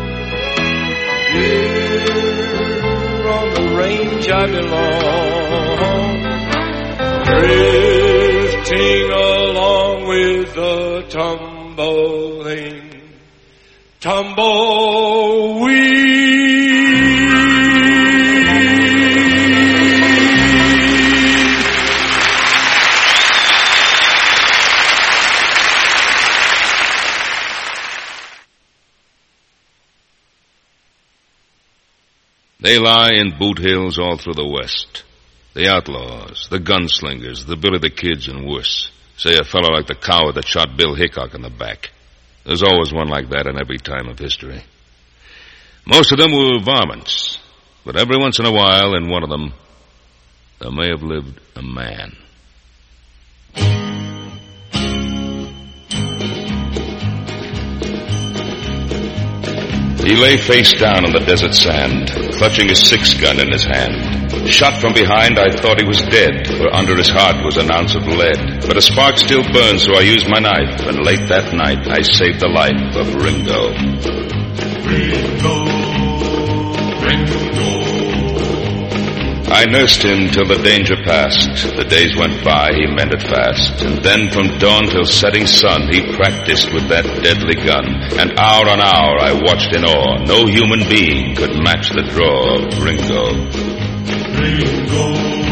Here on the range I belong, drifting along with the tumbling tumbleweed. They lie in boot hills all through the West. The outlaws, the gunslingers, the Billy the Kids, and worse. Say a fellow like the coward that shot Bill Hickok in the back. There's always one like that in every time of history. Most of them were varmints, but every once in a while in one of them, there may have lived a man. He lay face down on the desert sand, clutching his 6-gun in his hand. Shot from behind, I thought he was dead, for under his heart was an ounce of lead. But a spark still burned, so I used my knife, and late that night I saved the life of Ringo. Ringo. I nursed him till the danger passed. The days went by, he mended fast. And then from dawn till setting sun, he practiced with that deadly gun. And hour on hour I watched in awe. No human being could match the draw of Ringo. Ringo,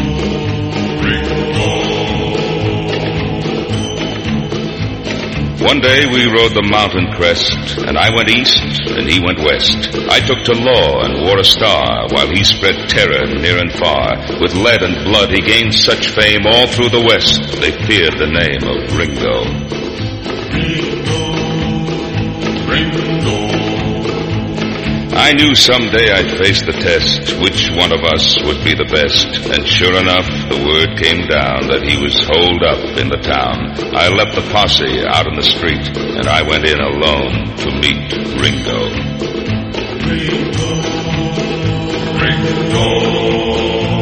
Ringo. One day we rode the mountain crest, and I went east and he went west. I took to law and wore a star, while he spread terror near and far. With lead and blood he gained such fame all through the west, they feared the name of Ringo. Ringo, Ringo. I knew someday I'd face the test, which one of us would be the best. And sure enough, the word came down that he was holed up in the town. I left the posse out in the street, and I went in alone to meet Ringo. Ringo, Ringo.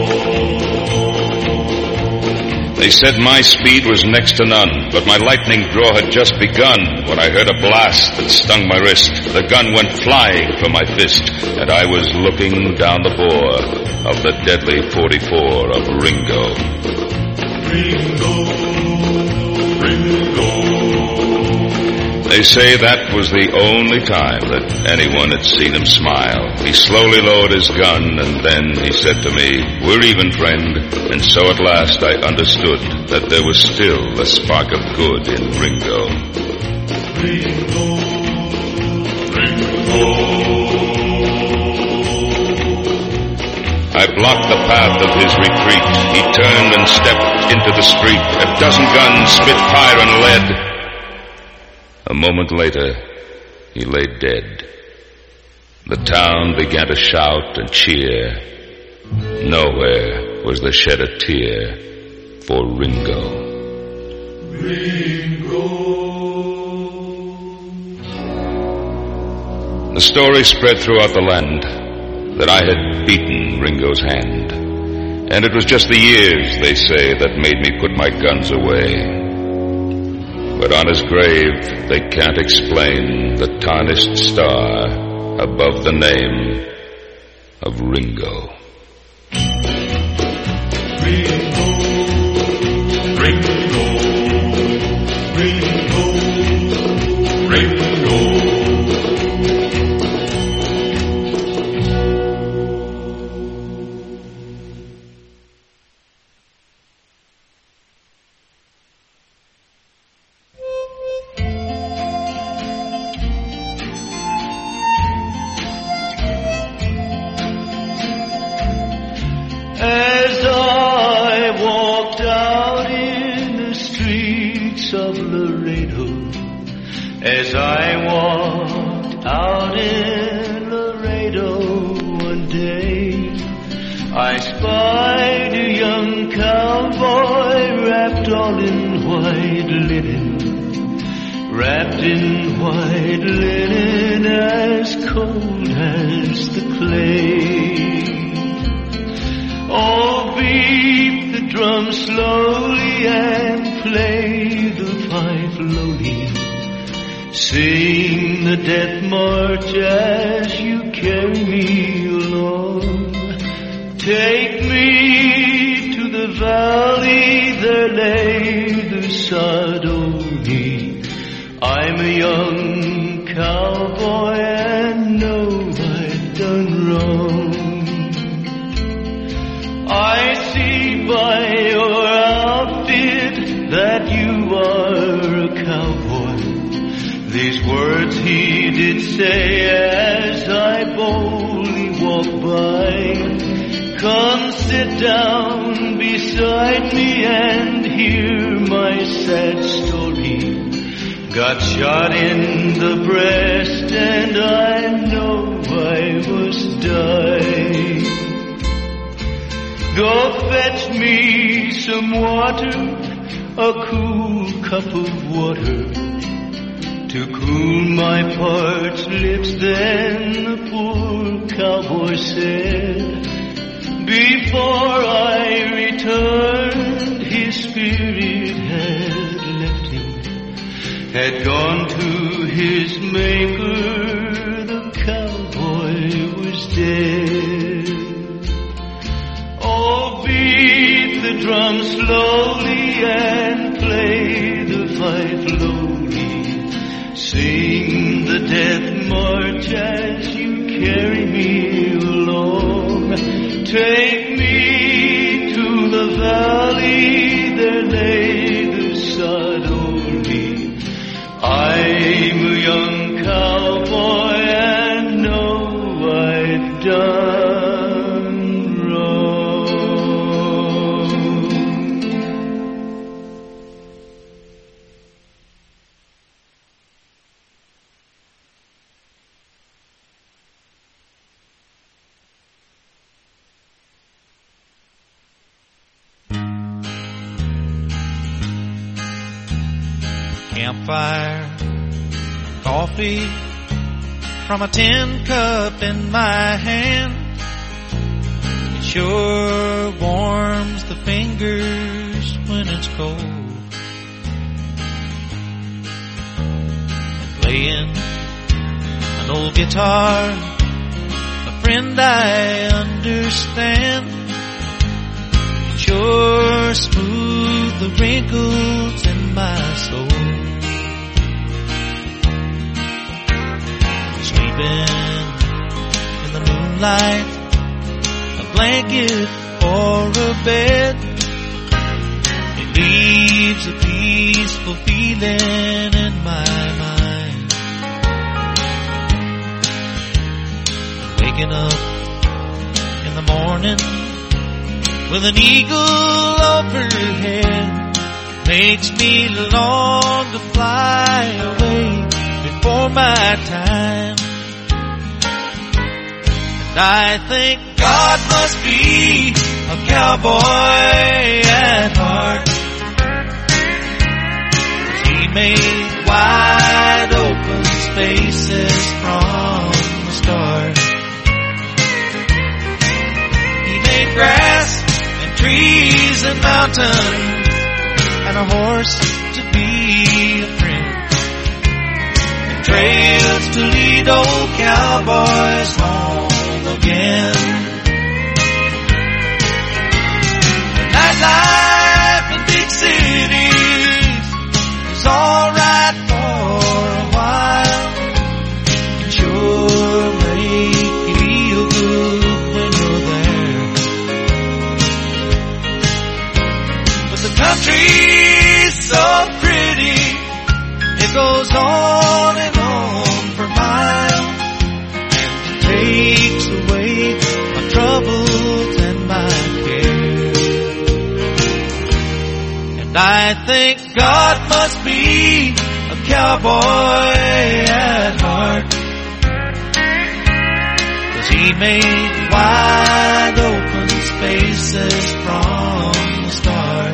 They said my speed was next to none, but my lightning draw had just begun when I heard a blast that stung my wrist. The gun went flying from my fist, and I was looking down the bore of the deadly 44 of Ringo. Ringo, Ringo. They say that was the only time that anyone had seen him smile. He slowly lowered his gun, and then he said to me, "We're even, friend." And so at last I understood that there was still a spark of good in Ringo. Ringo, Ringo. I blocked the path of his retreat. He turned and stepped into the street. A dozen guns spit fire and lead. A moment later, he lay dead. The town began to shout and cheer. Nowhere was there shed a tear for Ringo. Ringo. The story spread throughout the land that I had beaten Ringo's hand. And it was just the years, they say, that made me put my guns away. But on his grave, they can't explain the tarnished star above the name of Ringo. Ringo, Ringo, Ringo, Ringo. As I walked out in Laredo one day, I spied a young cowboy wrapped all in white linen, wrapped in white linen as cold as the clay. Oh, beat the drum slowly and play the fife lowly. Sing the death march as you carry me along. Take me to the valley, there lay the Sadoni. I'm a young cowboy and know I've done wrong. I see by your outfit that you are a cowboy. These words he did say as I boldly walked by. Come sit down beside me and hear my sad story. Got shot in the breast and I know I must die. Go fetch me some water, a cool cup of water, to cool my parched lips. Then the poor cowboy said, before I returned, his spirit had left him, had gone to his maker. The cowboy was dead. Oh, beat the drum slowly and play the fife lowly. Sing the death march as you carry me along. Take me to the valley, there lay the sod only. I'm a young cowboy and know I've done wrong. Campfire, coffee from a tin cup in my hand. It sure warms the fingers when it's cold. And playing an old guitar, a friend I understand. It sure smooth the wrinkles in my soul. Sleeping in the moonlight, a blanket or a bed, it leaves a peaceful feeling in my mind. Waking up in the morning with an eagle overhead makes me long to fly away before my time. And I think God must be a cowboy at heart, 'cause he made wide open spaces from the start. He made grass and trees and mountains and a horse to be a friend, and trails to lead old cowboys home again. The nightlife in big cities is alright for a while, can sure make you feel good when you're there. But the country's so pretty, it goes on and on for miles, and it takes away my troubles and my care. And I think God must be a cowboy at heart, 'cause he made wide open spaces from the start.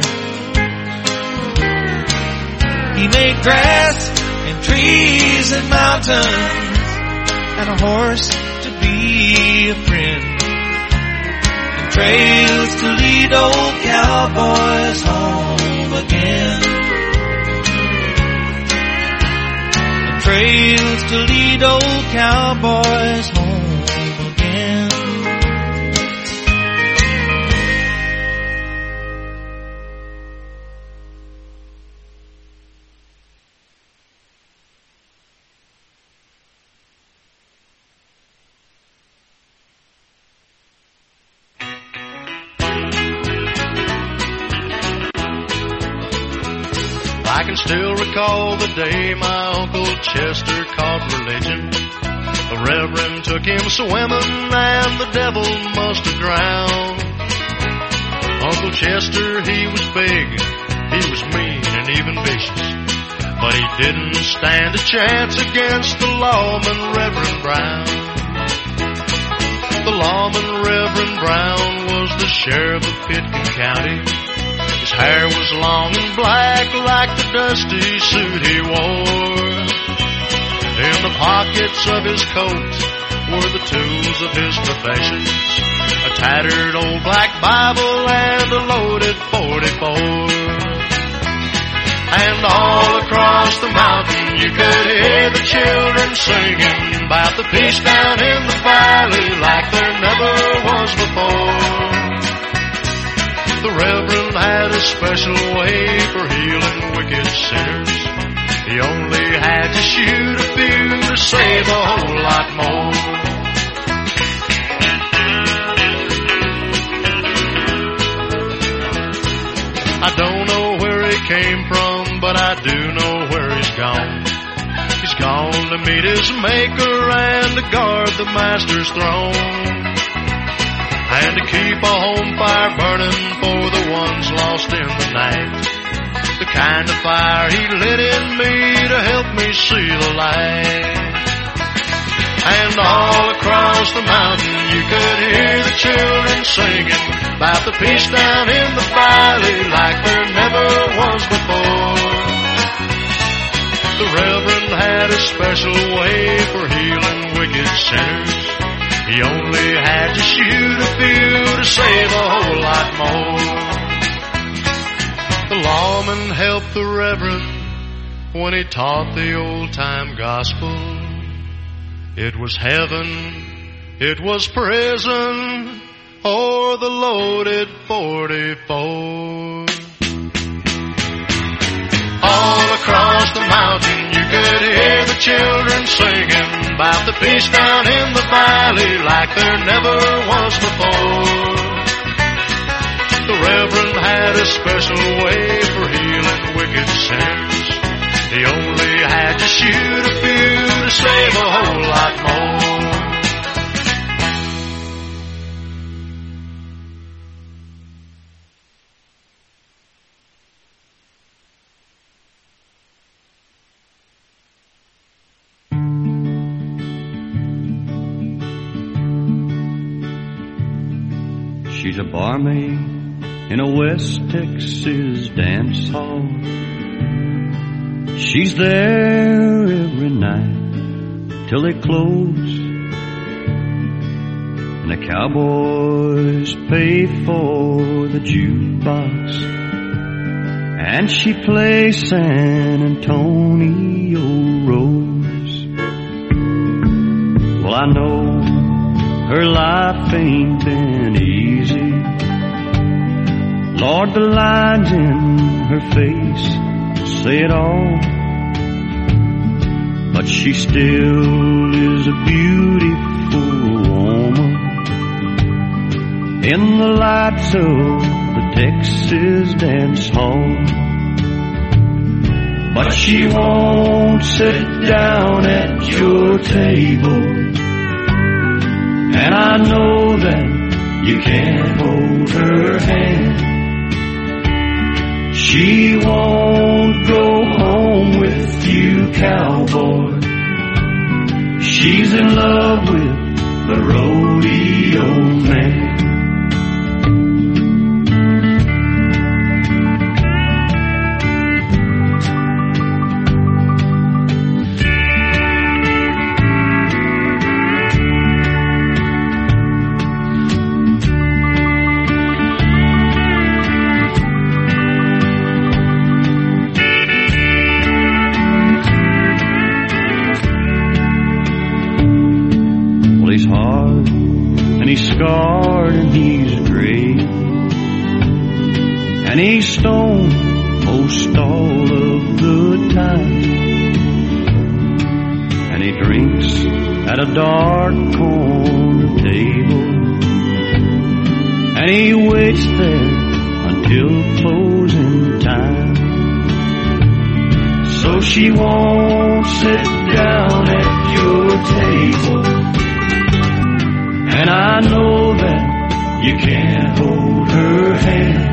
He made grass and trees and mountains and a horse to be a friend, and trails to lead old cowboys home again. And trails to lead old cowboys home again. I can still recall the day my Uncle Chester caught religion. The Reverend took him swimming and the devil must have drowned. Uncle Chester, he was big, he was mean and even vicious, but he didn't stand a chance against the lawman Reverend Brown. The lawman, Reverend Brown, was the sheriff of Pitkin County. His hair was long and black like the dusty suit he wore. In the pockets of his coat were the tools of his profession, a tattered old black Bible and a loaded .44. And all across the mountain you could hear the children singing about the peace down in the valley like there never was before. The Reverend had a special way for healing wicked sinners. He only had to shoot a few to save a whole lot more. I don't know where he came from, but I do know where he's gone. He's gone to meet his Maker and to guard the Master's throne, and to keep a home fire burning for the ones lost in the night. The kind of fire he lit in me to help me see the light. And all across the mountain you could hear the children singing about the peace down in the valley like there never was before. The Reverend had a special way for healing wicked sinners. He only had to shoot a few to save a whole lot more. The lawman helped the Reverend when he taught the old-time gospel. It was heaven, it was prison, or the loaded .44. All across the mountain you could hear the children singing about the peace down in the valley like there never was before. The Reverend had a special way for healing wicked sinners. He only had to shoot a few to save a whole lot more. She's a barmaid in a West Texas dance hall. She's there every night till they close, and the cowboys pay for the jukebox, and she plays San Antonio Rose. Well, I know her life ain't been easy. Lord, the lines in her face say it all. But she still is a beautiful woman in the lights of the Texas dance hall. But she won't sit down at your table, and I know that you can't hold her hand. She won't go home with you, cowboy. She's in love with the rodeo man. Scarred and he's gray, and he's stoned most all of the time, and he drinks at a dark corner table, and he waits there until closing time. So she won't sit down at your table, and I know that you can't hold her hand.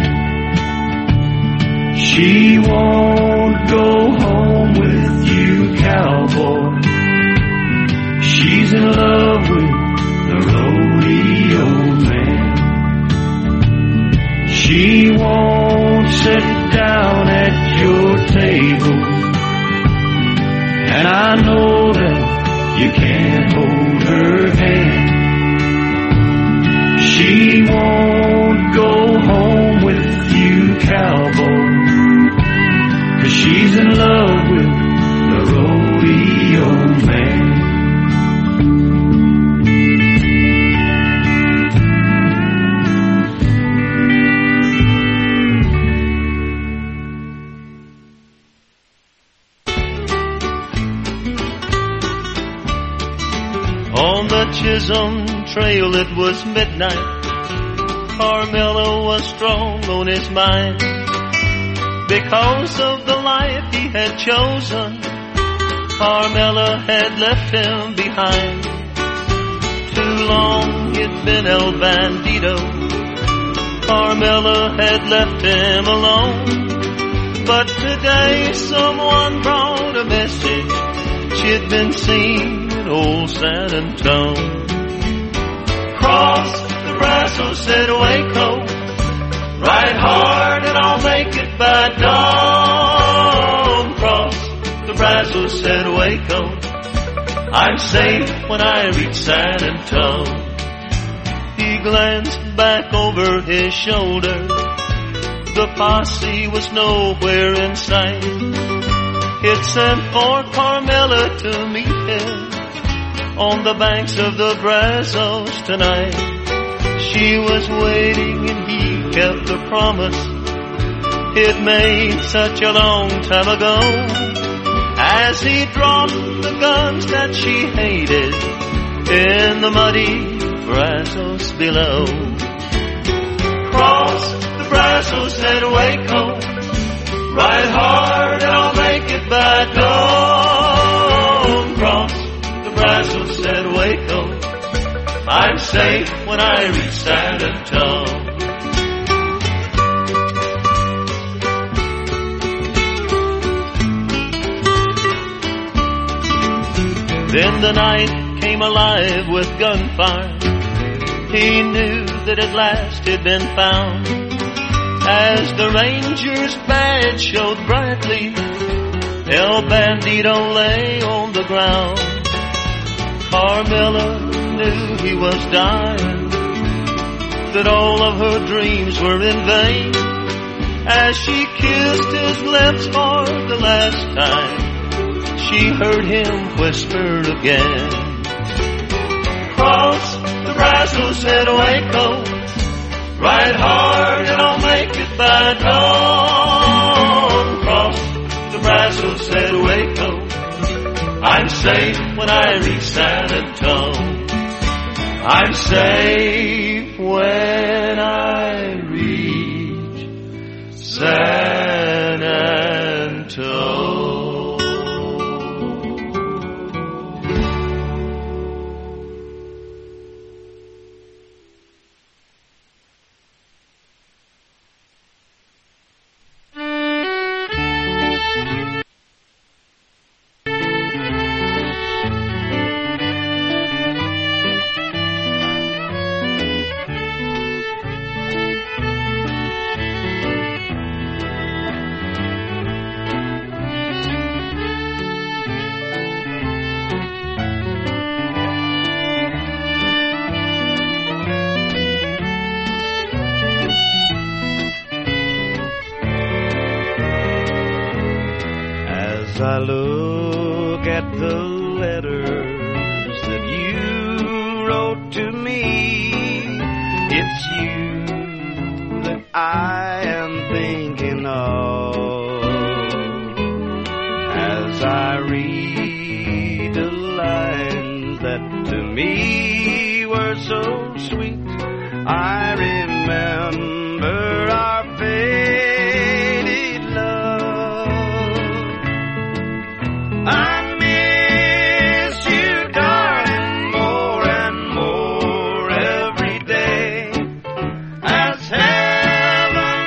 She won't go home with you, cowboy. She's in love with the rodeo She won't sit down at your table, and I know that you can't hold her hand. She won't go home with you, cowboy, 'cause she's in love with the rodeo man. On the Chisholm Trail it was midnight. Carmela was strong on his mind. Because of the life he had chosen, Carmela had left him behind. Too long he'd been El Bandito. Carmela had left him alone. But today someone brought a message. She'd been seen in old San Antone. Cross the Brazos, said Waco. Ride hard and I'll make it by dawn. Cross the Brazos, said Waco. I'm safe when I reach San Antone. He glanced back over his shoulder. The posse was nowhere in sight. He'd sent for Carmela to meet him on the banks of the Brazos tonight. She was waiting and he kept the promise he'd made such a long time ago. As he dropped the guns that she hated in the muddy Brazos below. Cross the Brazos, said Waco. Ride hard and I'll make it by dawn. Cross the Brazos, said Waco. I'm safe when I reach San Antone. Then the night came alive with gunfire. He knew that at last he'd been found. As the ranger's badge showed brightly, El Bandito lay on the ground. Carmela knew he was dying, that all of her dreams were in vain. As she kissed his lips for the last time, she heard him whisper again. Cross the Brazos, said Waco. Ride hard and I'll make it by dawn. Cross the Brazos, said Waco. I'm safe when I reach San Antone. I'm safe when I reach San Antone. As I look at the letters that you wrote to me, it's you that I am thinking of. As I read the lines that to me were so sweet, I remember our faded love. I miss you, darling, more and more every day. As heaven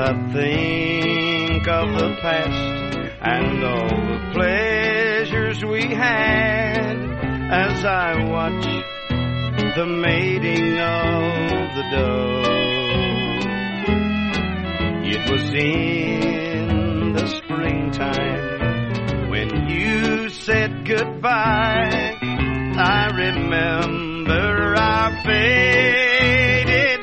I think of the past and all the pleasures we had as I watch the mating of the dove. It was in the springtime when you said goodbye. I remember our faded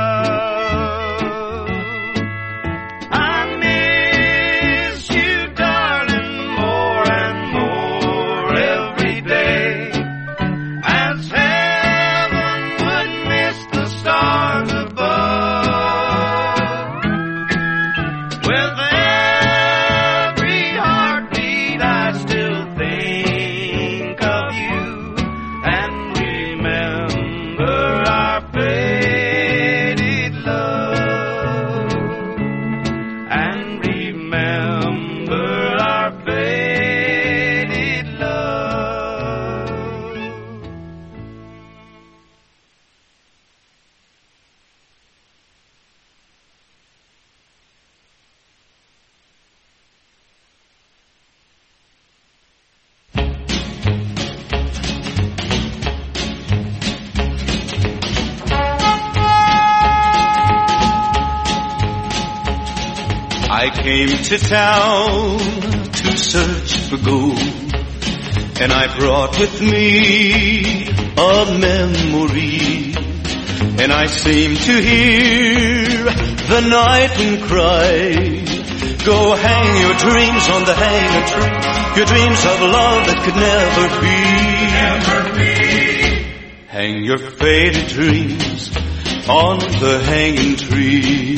love. I miss you, darling, more and more every day, as heaven would miss the stars above. With every heartbeat I still think of you and remember our faded love, and remember our faded love. I came to town to search for gold, and I brought with me a memory. And I seem to hear the night wind cry, go hang your dreams on the hanging tree, your dreams of love that could never be. Hang your faded dreams on the hanging tree.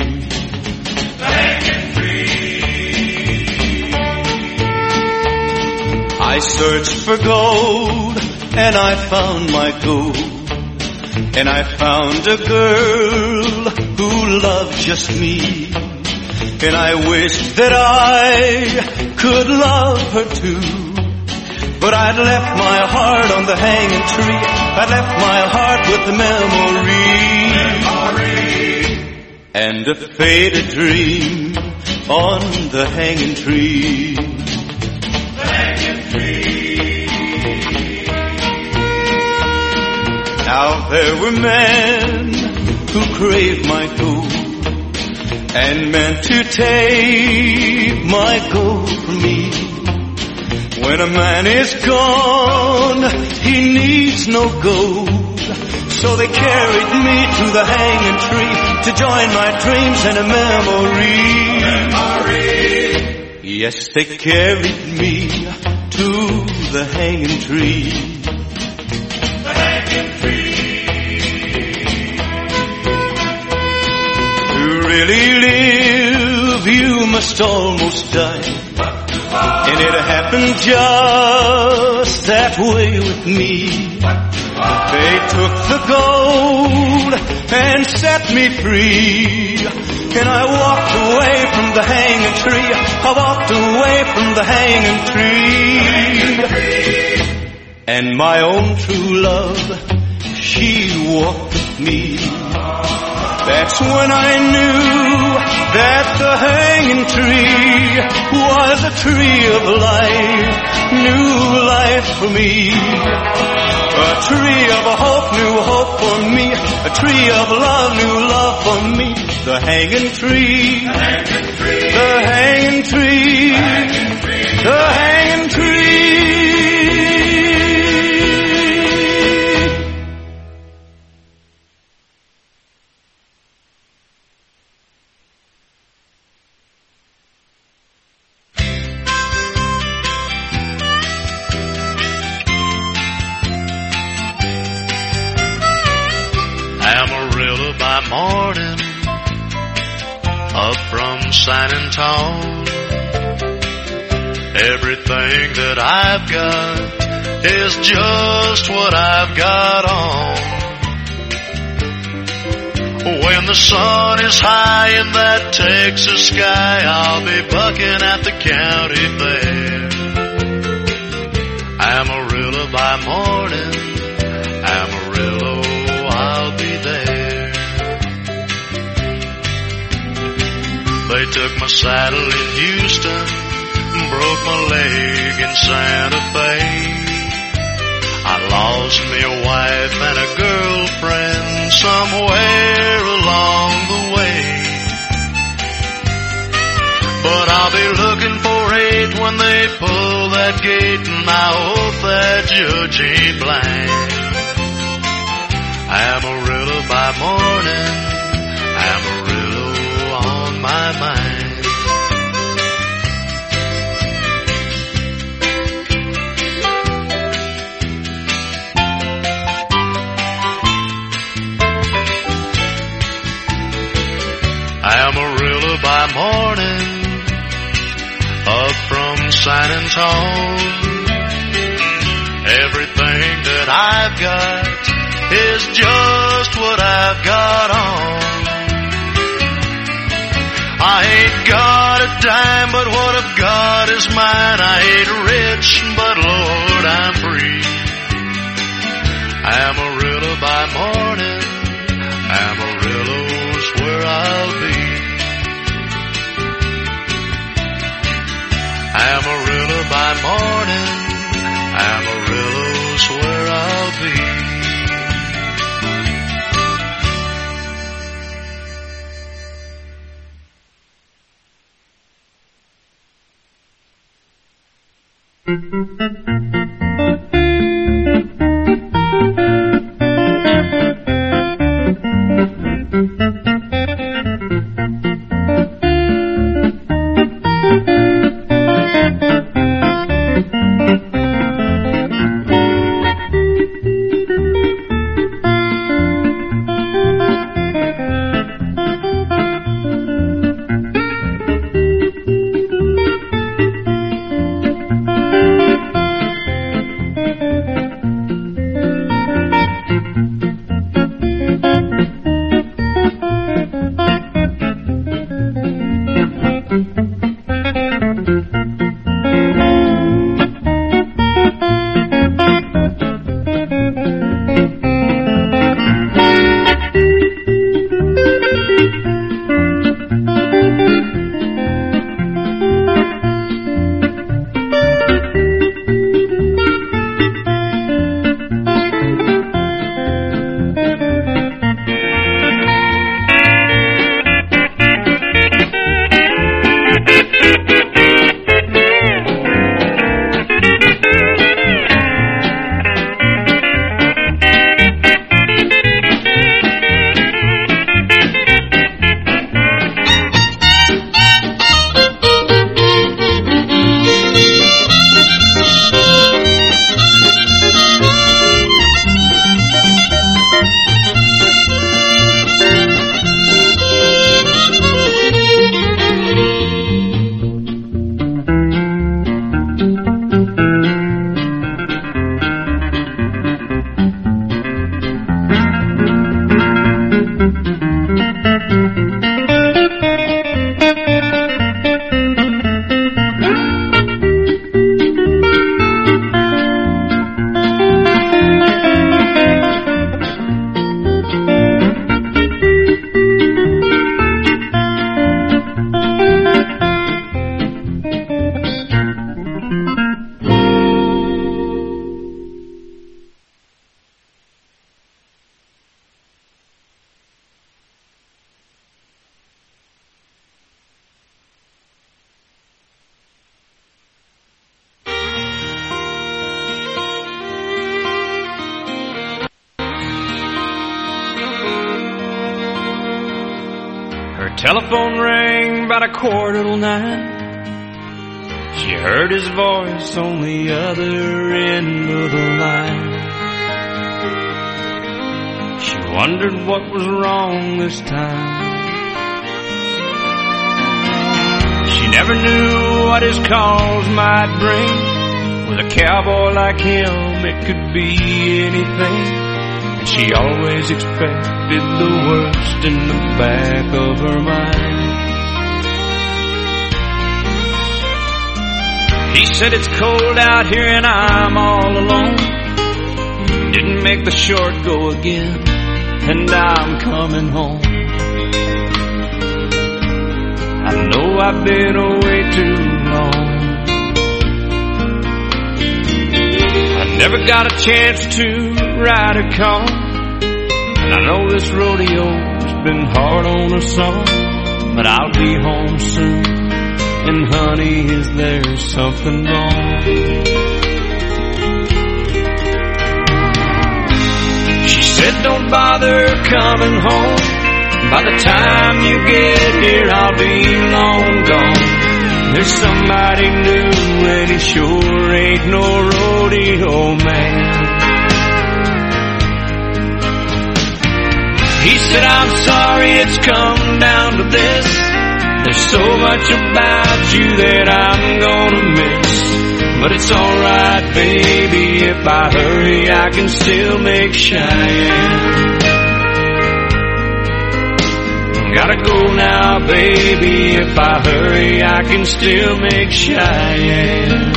I searched for gold, and I found my gold. And I found a girl who loved just me. And I wished that I could love her too. But I'd left my heart on the hanging tree. I'd left my heart with the memory. And a faded dream on the hanging tree. Now there were men who craved my gold and meant to take my gold from me. When a man is gone, he needs no gold. So they carried me to the hanging tree to join my dreams in a memory. Yes, they carried me to the hanging tree. To really live, you must almost die. And it happened just that way with me. They took the gold and set me free. And I walked away from the hanging tree. I walked away from the hanging tree. And my own true love, she walked with me. That's when I knew that the hanging tree was a tree of life, new life for me. A tree of hope, new hope for me. A tree of love, new love for me. The hanging tree, the hanging tree, the hanging tree, the hanging tree. Amarillo by morning, up from San Antone. Everything that I've got is just what I've got on. When the sun is high in that Texas sky, I'll be bucking at the county fair. Amarillo by morning, Amarillo, I'll be there. They took my saddle in Houston, broke my leg in Santa Fe. I lost me a wife and a girlfriend somewhere along the way. But I'll be looking for hate when they pull that gate, and I hope that judge ain't blind. Amarillo by morning, Amarillo on my mind. Amarillo by morning, up from San Antone. Everything that I've got is just what I've got on. I ain't got a dime, but what I've got is mine. I ain't rich, but Lord, I'm free. Amarillo by morning, Amarillo's where I'll be. Amarillo by morning, Amarillo's where I'll be. Telephone rang about 9:15. She heard his voice on the other end of the line. She wondered what was wrong this time. She never knew what his calls might bring. With a cowboy like him, it could be anything. She always expected the worst in the back of her mind. He said it's cold out here and I'm all alone. Didn't make the short go again, and I'm coming home. I know I've been away too long. I never got a chance to ride a car, and I know this rodeo's been hard on us all, but I'll be home soon, and honey, is there something wrong? She said don't bother coming home, by the time you get here I'll be long gone. There's somebody new and he sure ain't no rodeo man. He said I'm sorry it's come down to this, there's so much about you that I'm gonna miss. But it's alright baby, if I hurry I can still make Cheyenne. Gotta go now, baby, if I hurry, I can still make Cheyenne.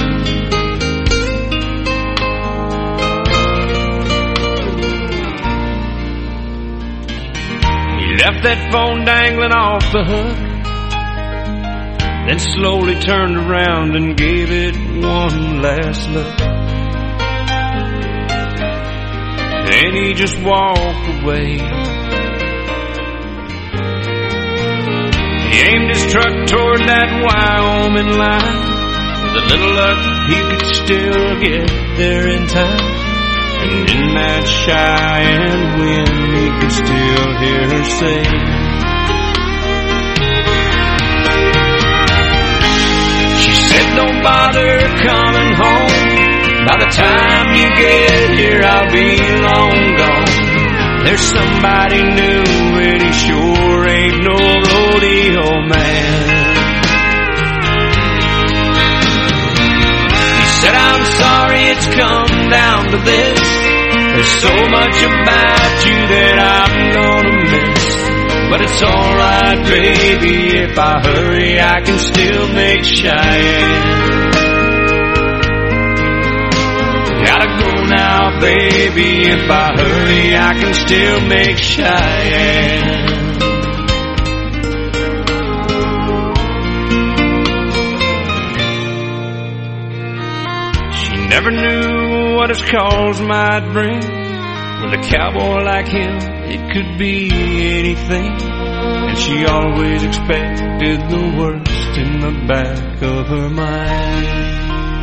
He left that phone dangling off the hook, then slowly turned around and gave it one last look. Then he just walked away. He aimed his truck toward that Wyoming line. With a little luck, he could still get there in time. And in that Cheyenne wind, he could still hear her say, she said, don't bother coming home. By the time you get here, I'll be long gone. There's somebody new and he sure ain't no rodeo man. He said, I'm sorry it's come down to this, there's so much about you that I'm gonna miss. But it's alright baby, if I hurry I can still make Cheyenne. Gotta go now, baby, if I hurry, I can still make Cheyenne. She never knew what his calls might bring. With a cowboy like him, it could be anything. And she always expected the worst in the back of her mind.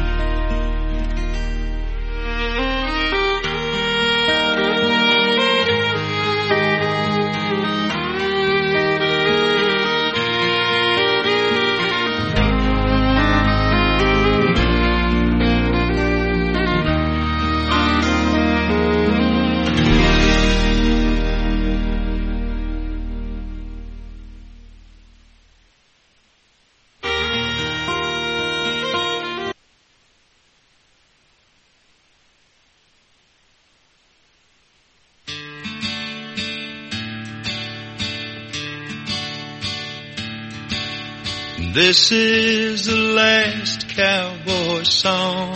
This is the last cowboy song,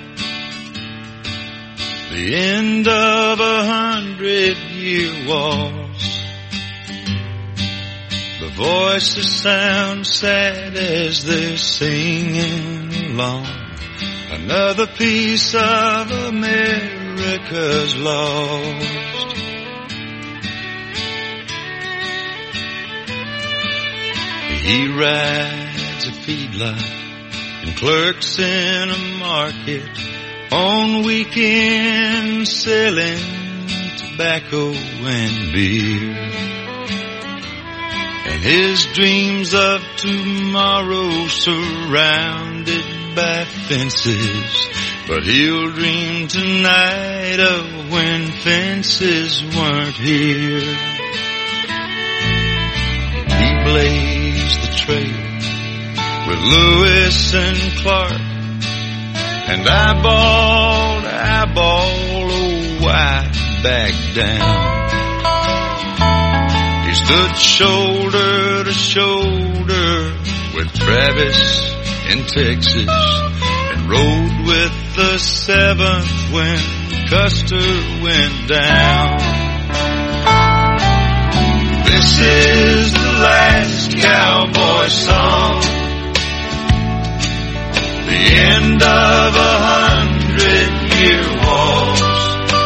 the end of 100-year wars. The voices sound sad as they're singing along. Another piece of America's lost. He rides a feedlot and clerks in a market on weekends, selling tobacco and beer. And his dreams of tomorrow surrounded by fences, but he'll dream tonight of when fences weren't here. He blazed the trail with Lewis and Clark, and eyeball to eyeball, oh, why back down? He stood shoulder to shoulder with Travis in Texas, and rode with the 7th when Custer went down. This is the last cowboy song. The end of 100-year wars.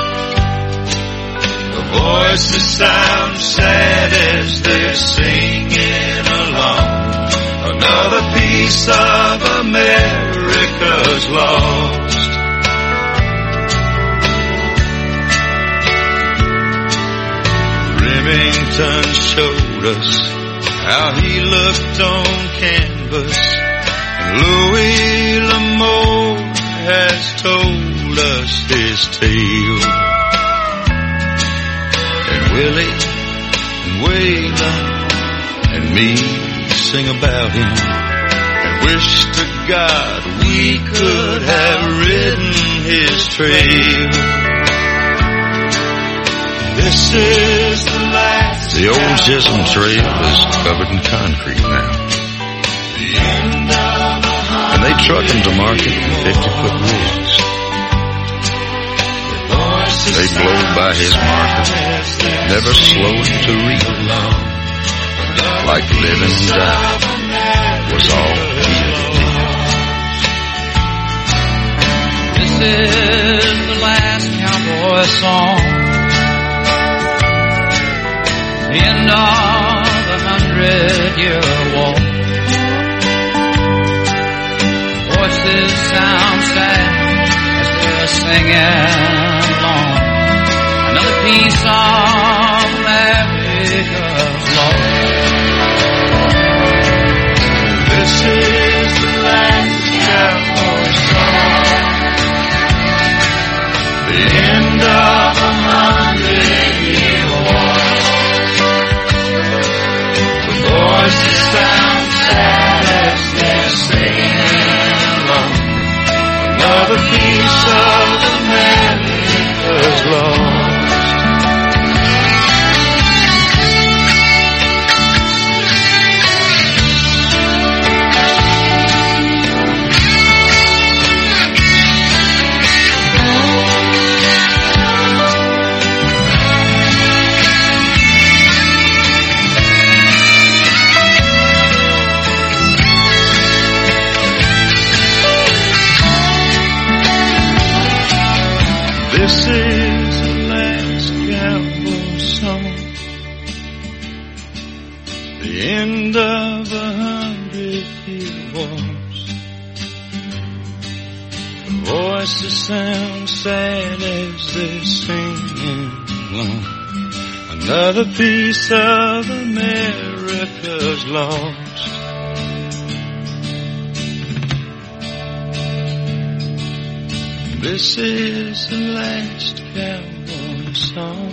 The voices sound sad as they're singing along. Another piece of America's lost. Remington showed us how he looked on canvas. Louis L'Amour has told us his tale. And Willie and Waylon and me sing about him and wish to God we could have ridden his trail. This is the last. The old Chisholm Trail is covered in concrete now. And they truck them to market in 50-foot rigs. They blow by his marker, never slowing to read. Like living and dying was all he ever did. This is the last cowboy song. The end of the 100-year war. Voices sound sad as they're singing along. Another piece of America's lost. This is the last cowboy song. The end of 100-year war. The voices sound sad as they're singing along. Another piece of America's lost. This is the last cowboy song. The end of 100-year wars. The voices sound sad as they're singing along. Another piece of America's lost. This is the last cowboy song.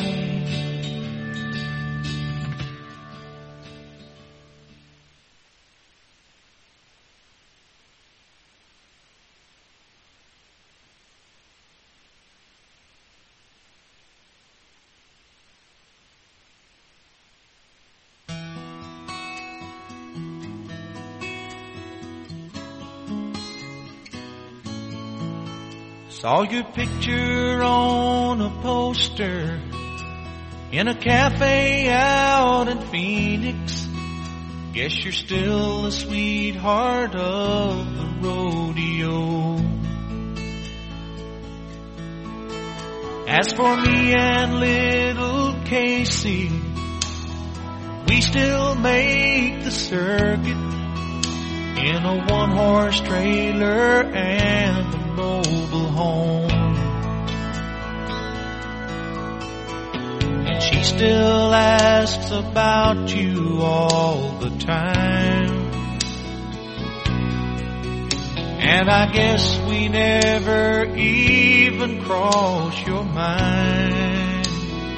Saw your picture on a poster in a cafe out in Phoenix. Guess you're still the sweetheart of the rodeo. As for me and little Casey, we still make the circuit in a one-horse trailer and a mobile home. And she still asks about you all the time. And I guess we never even cross your mind.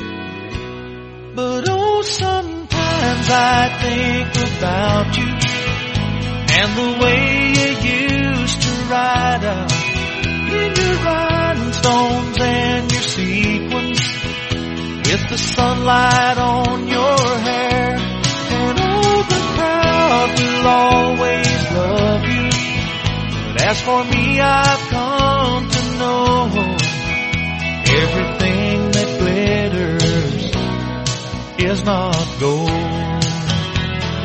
But oh, sometimes I think about you and the way you used to ride out in your rhinestones and your sequins, with the sunlight on your hair. And oh, the crowd will always love you. But as for me, I've come to know everything that glitters is not gold.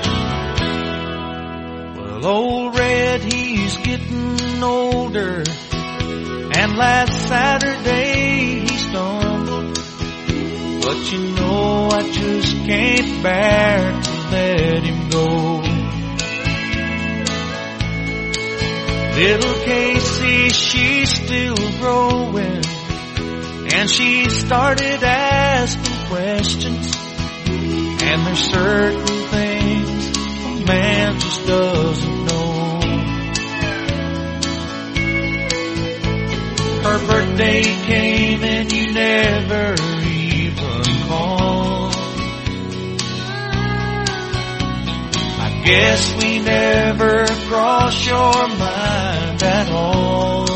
Well, old Red, he's getting older, and last Saturday he stumbled. But you know I just can't bear to let him go. Little Casey, she's still growing, and she started asking questions. And there's certain things a man just doesn't know. Her birthday came and you never even called. I guess we never crossed your mind at all.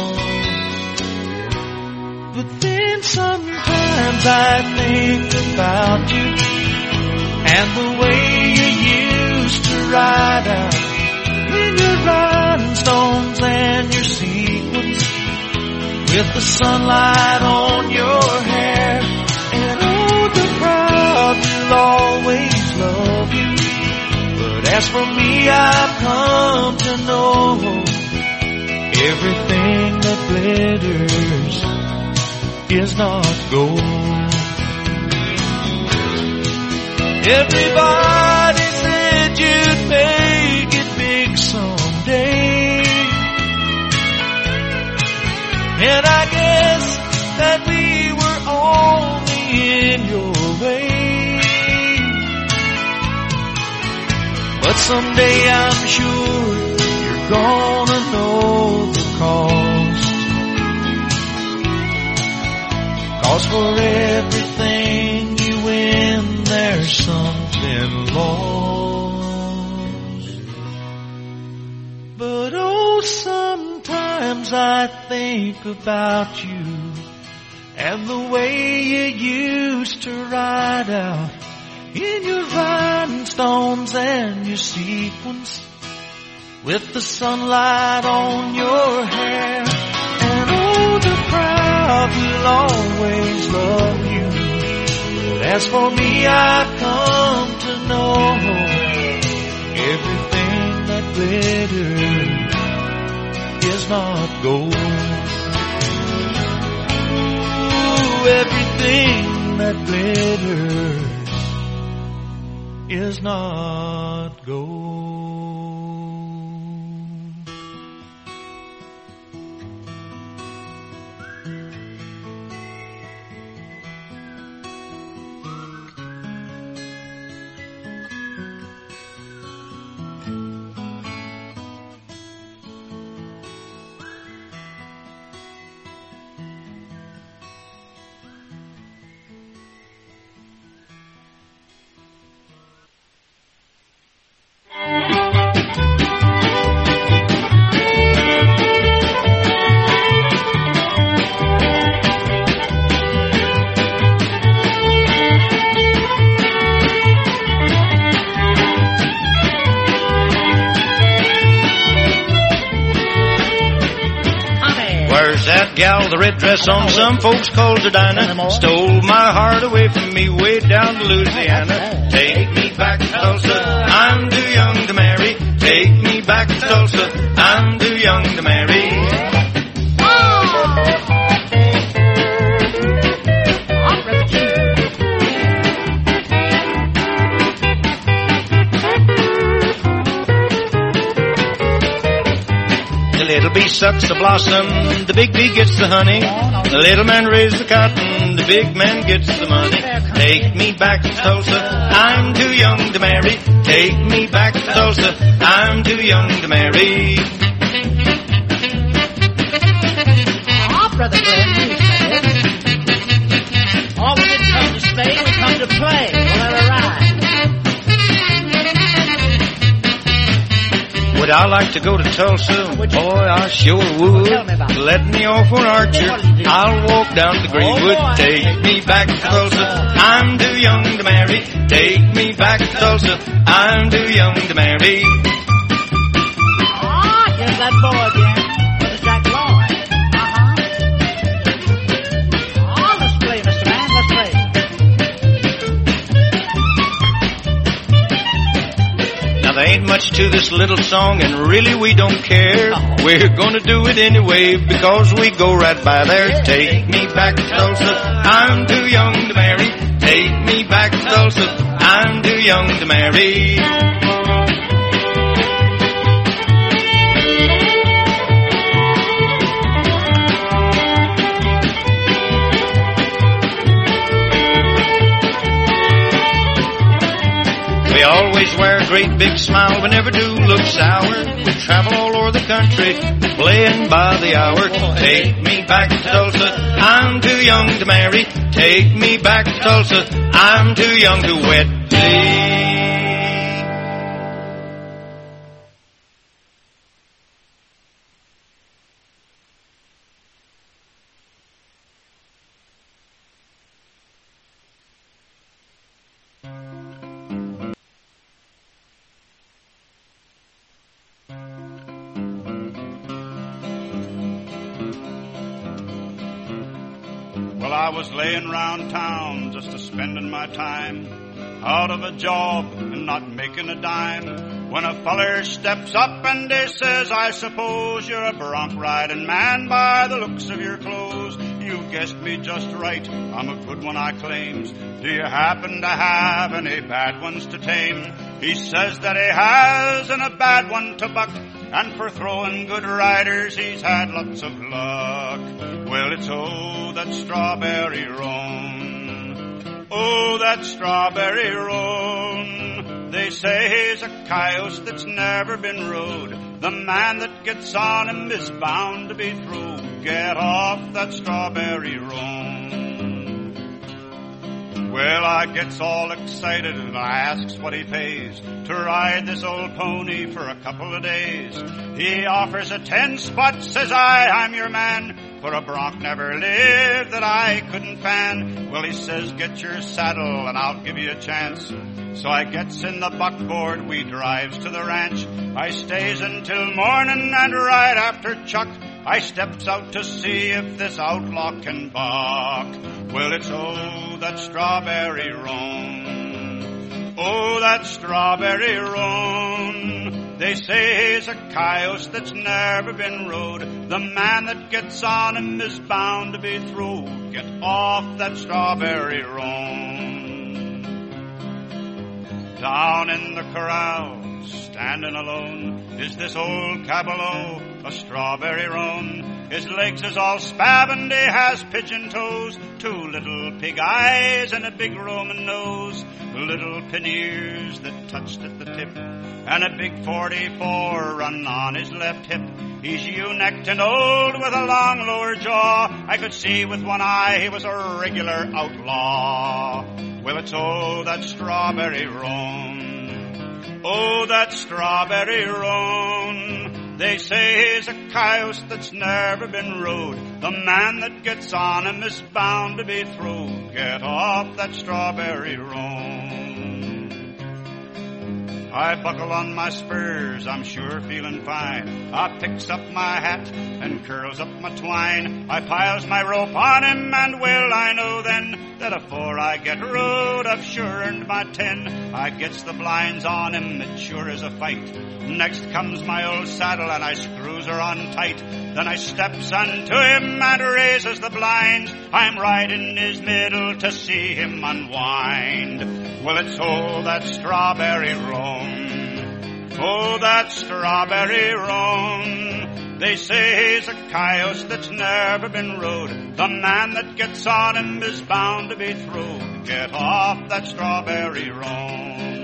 But then sometimes I think about you and the way you used to ride out in your rhinestones and your sequins, with the sunlight on your hair. And oh, the crowd will always love you. But as for me, I've come to know everything that glitters is not gold. Everybody said you'd make it big someday, and I guess that we were only in your way. But someday I'm sure you're gonna know the cost. 'Cause for everything you win, there's something lost. But oh, sometimes I think about you and the way you used to ride out in your rhinestones and your sequins, with the sunlight on your hair. And oh, the crowd will always love you. As for me, I've come to know everything that glitters is not gold. Ooh, everything that glitters is not gold. That gal with the red dress on, some folks calls her Dinah, stole my heart away from me way down to Louisiana. Take me back to Tulsa, I'm too young to marry. Take me back to Tulsa, I'm too young to marry. The little bee sucks the blossom, the big bee gets the honey. The little man raises the cotton, the big man gets the money. Take me back to Tulsa, I'm too young to marry. Take me back to Tulsa, I'm too young to marry. Oh, Brother Glenn, oh, we didn't come to stay, we come to play. We'll have a ride. Would I like to go to Tulsa? Boy, I sure would. Let me off on Archer, I'll walk down to Greenwood. Take me back to Tulsa, I'm too young to marry. Take me back to Tulsa, I'm too young to marry. Oh, here's that boy again. There's Jack Lloyd. Oh, let's play, Mr. Man, let's play. Now, there ain't ain't much to this little song, and really we don't care. We're gonna do it anyway because we go right by there. Take me back to Tulsa, I'm too young to marry. Take me back to Tulsa, I'm too young to marry. We always wear a great big smile, we never do look sour. We travel all over the country, playing by the hour. Take me back to Tulsa, I'm too young to marry. Take me back to Tulsa, I'm too young to wed thee. Well, I was laying round town just a spending my time, out of a job and not making a dime, when a feller steps up and he says, I suppose you're a bronc riding man by the looks of your clothes. You guessed me just right, I'm a good one I claims. Do you happen to have any bad ones to tame? He says that he has, and a bad one to buck, and for throwing good riders he's had lots of luck. Well, it's oh, that strawberry roan. Oh, that strawberry roan. They say he's a cayuse that's never been rode. The man that gets on him is bound to be through. Get off that strawberry roan. Well, I gets all excited and I asks what he pays to ride this old pony for a couple of days. He offers a 10-spot, says I'm your man. For a bronc never lived that I couldn't fan. Well, he says, get your saddle and I'll give you a chance. So I gets in the buckboard, we drives to the ranch. I stays until morning, and right after chuck, I steps out to see if this outlaw can buck. Well, it's oh, that strawberry roan. Oh, that strawberry roan. They say he's a cayuse that's never been rode. The man that gets on him is bound to be through. Get off that strawberry roan. Down in the corral, standing alone, is this old caballo, a strawberry roan. His legs is all spavined, he has pigeon toes, 2 little pig eyes and a big Roman nose, little pin ears that touched at the tip, and a big 44 run on his left hip. He's ewe-necked and old with a long lower jaw. I could see with one eye he was a regular outlaw. Well, it's oh, that strawberry roan. Oh, that strawberry roan. They say he's a cayuse that's never been rode. The man that gets on him is bound to be through. Get off that strawberry roan. I buckle on my spurs, I'm sure feeling fine. I picks up my hat and curls up my twine. I piles my rope on him, and well I know then that afore I get rode I've sure earned my 10. I gets the blinds on him, it sure is a fight. Next comes my old saddle and I screws her on tight. Then I steps unto him and raises the blinds. I'm right in his middle to see him unwind. Well, it's oh, that strawberry roan. Oh, that strawberry roan. They say he's a cayuse that's never been rode. The man that gets on him is bound to be through. Get off that strawberry roan.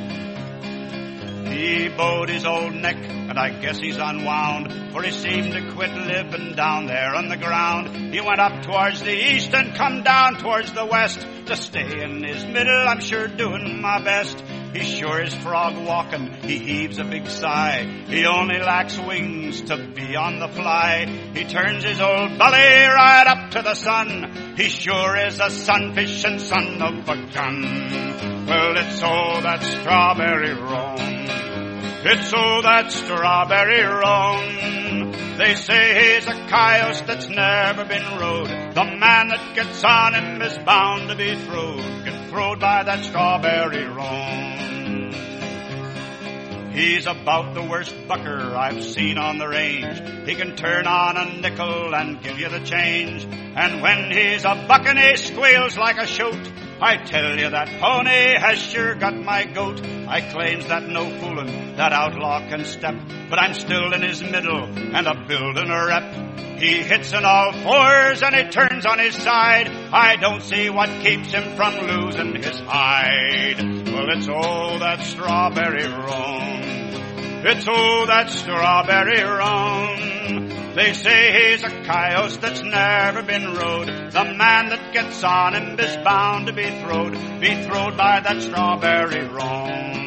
He bowed his old neck, and I guess he's unwound, for he seemed to quit living down there on the ground. He went up towards the east and come down towards the west. To stay in his middle, I'm sure doing my best. He sure is frog walking, he heaves a big sigh. He only lacks wings to be on the fly. He turns his old belly right up to the sun. He sure is a sun-fishing son of a gun. Well, it's oh, that strawberry roan. It's oh, that strawberry roan. They say he's a cayuse that's never been rode. The man that gets on him is bound to be throwed. Get throwed by that strawberry roan. He's about the worst bucker I've seen on the range. He can turn on a nickel and give you the change. And when he's a bucking, he squeals like a shoat. I tell you that pony has sure got my goat. I claims that no foolin' that outlaw can step, but I'm still in his middle and a buildin' a rep. He hits in all fours and he turns on his side. I don't see what keeps him from losing his hide. Well, it's all that strawberry roan. It's all that strawberry roan. They say he's a cayuse that's never been rode. The man that gets on him is bound to be throwed by that strawberry roan.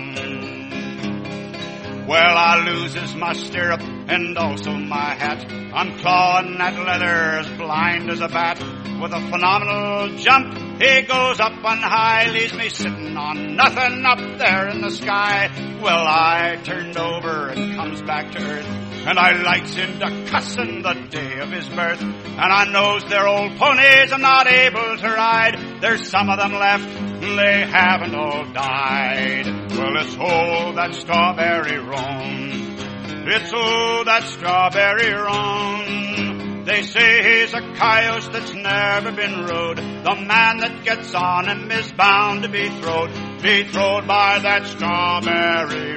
Well, I loses my stirrup and also my hat. I'm clawing at leather as blind as a bat. With a phenomenal jump, he goes up on high, leaves me sitting on nothing up there in the sky. Well, I turned over and comes back to earth, and I lights into cussin' the day of his birth. And I knows they're old ponies I'm not able to ride. There's some of them left, they haven't all died. Well, it's oh, that strawberry roan. It's oh, that strawberry roan. They say he's a cayuse that's never been rode. The man that gets on him is bound to be throwed by that strawberry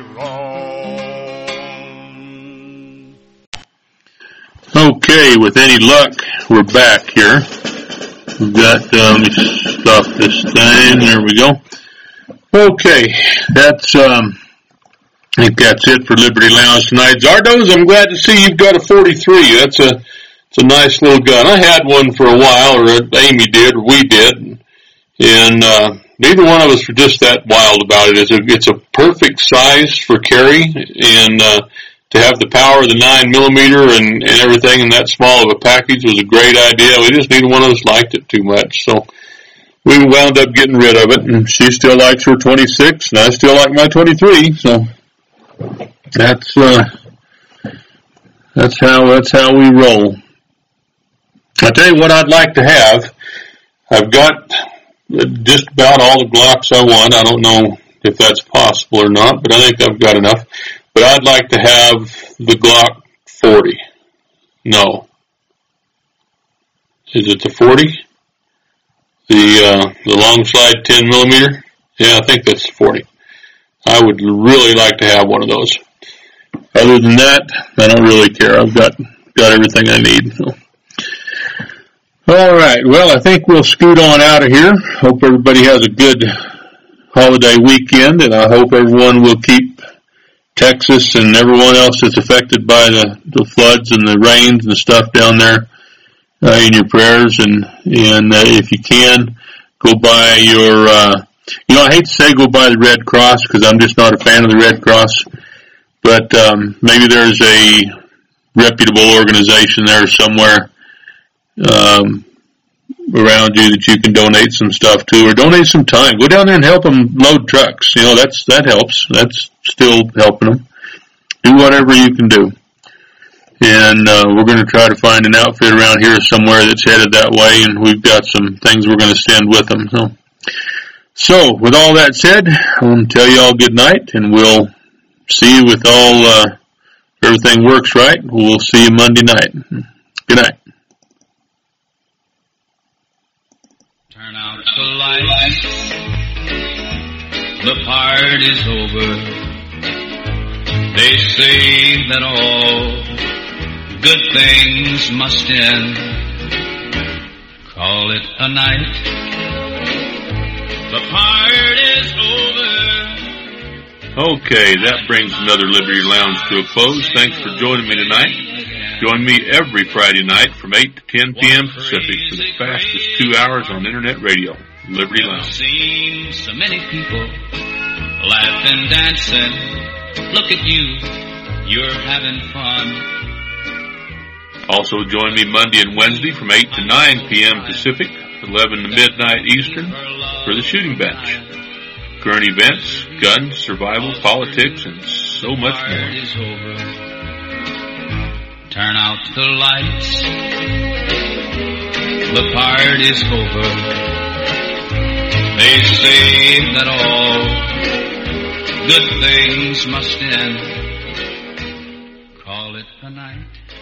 roan. Okay, with any luck, we're back here. We've got, let me stop this thing. There we go. Okay, that's, I think that's it for Liberty Lounge tonight. Zardos, I'm glad to see you've got a 43. It's a nice little gun. I had one for a while, or Amy did, or we did, and neither one of us were just that wild about it. It's a perfect size for carry, and to have the power of the 9mm and everything in that small of a package was a great idea. We just neither one of us liked it too much, so we wound up getting rid of it, and she still likes her 26, and I still like my 23, so that's how we roll. I'll tell you what I'd like to have. I've got just about all the Glocks I want. I don't know if that's possible or not, but I think I've got enough. But I'd like to have the Glock 40. No. Is it the 40? The long slide 10mm? Yeah, I think that's 40. I would really like to have one of those. Other than that, I don't really care. I've got everything I need. So. All right. Well, I think we'll scoot on out of here. Hope everybody has a good holiday weekend, and I hope everyone will keep Texas and everyone else that's affected by the floods and the rains and the stuff down there in your prayers. And if you can, go by your, I hate to say go by the Red Cross because I'm just not a fan of the Red Cross, but maybe there's a reputable organization there somewhere around you that you can donate some stuff to, or donate some time. Go down there and help them load trucks. That helps. That's still helping them. Do whatever you can do. And we're going to try to find an outfit around here somewhere that's headed that way, and we've got some things we're going to send with them. So with all that said, I want to tell you all good night, and we'll see you with all everything works right. We'll see you Monday night. Good night. Turn out the lights, the party's over. They say that all good things must end. Call it a night, the party's over. Okay, that brings another Liberty Lounge to a close. Thanks for joining me tonight. Join me every Friday night from 8 to 10 p.m. Pacific for the fastest 2 hours on Internet radio, Liberty Lounge. I've seen so many people laughing, dancing. Look at you, you're having fun. Also join me Monday and Wednesday from 8 to 9 p.m. Pacific, 11 to midnight Eastern for the Shooting Bench. Current events, guns, survival, politics, and so much more. Turn out the lights, the party's over. They say that all good things must end. Call it a night.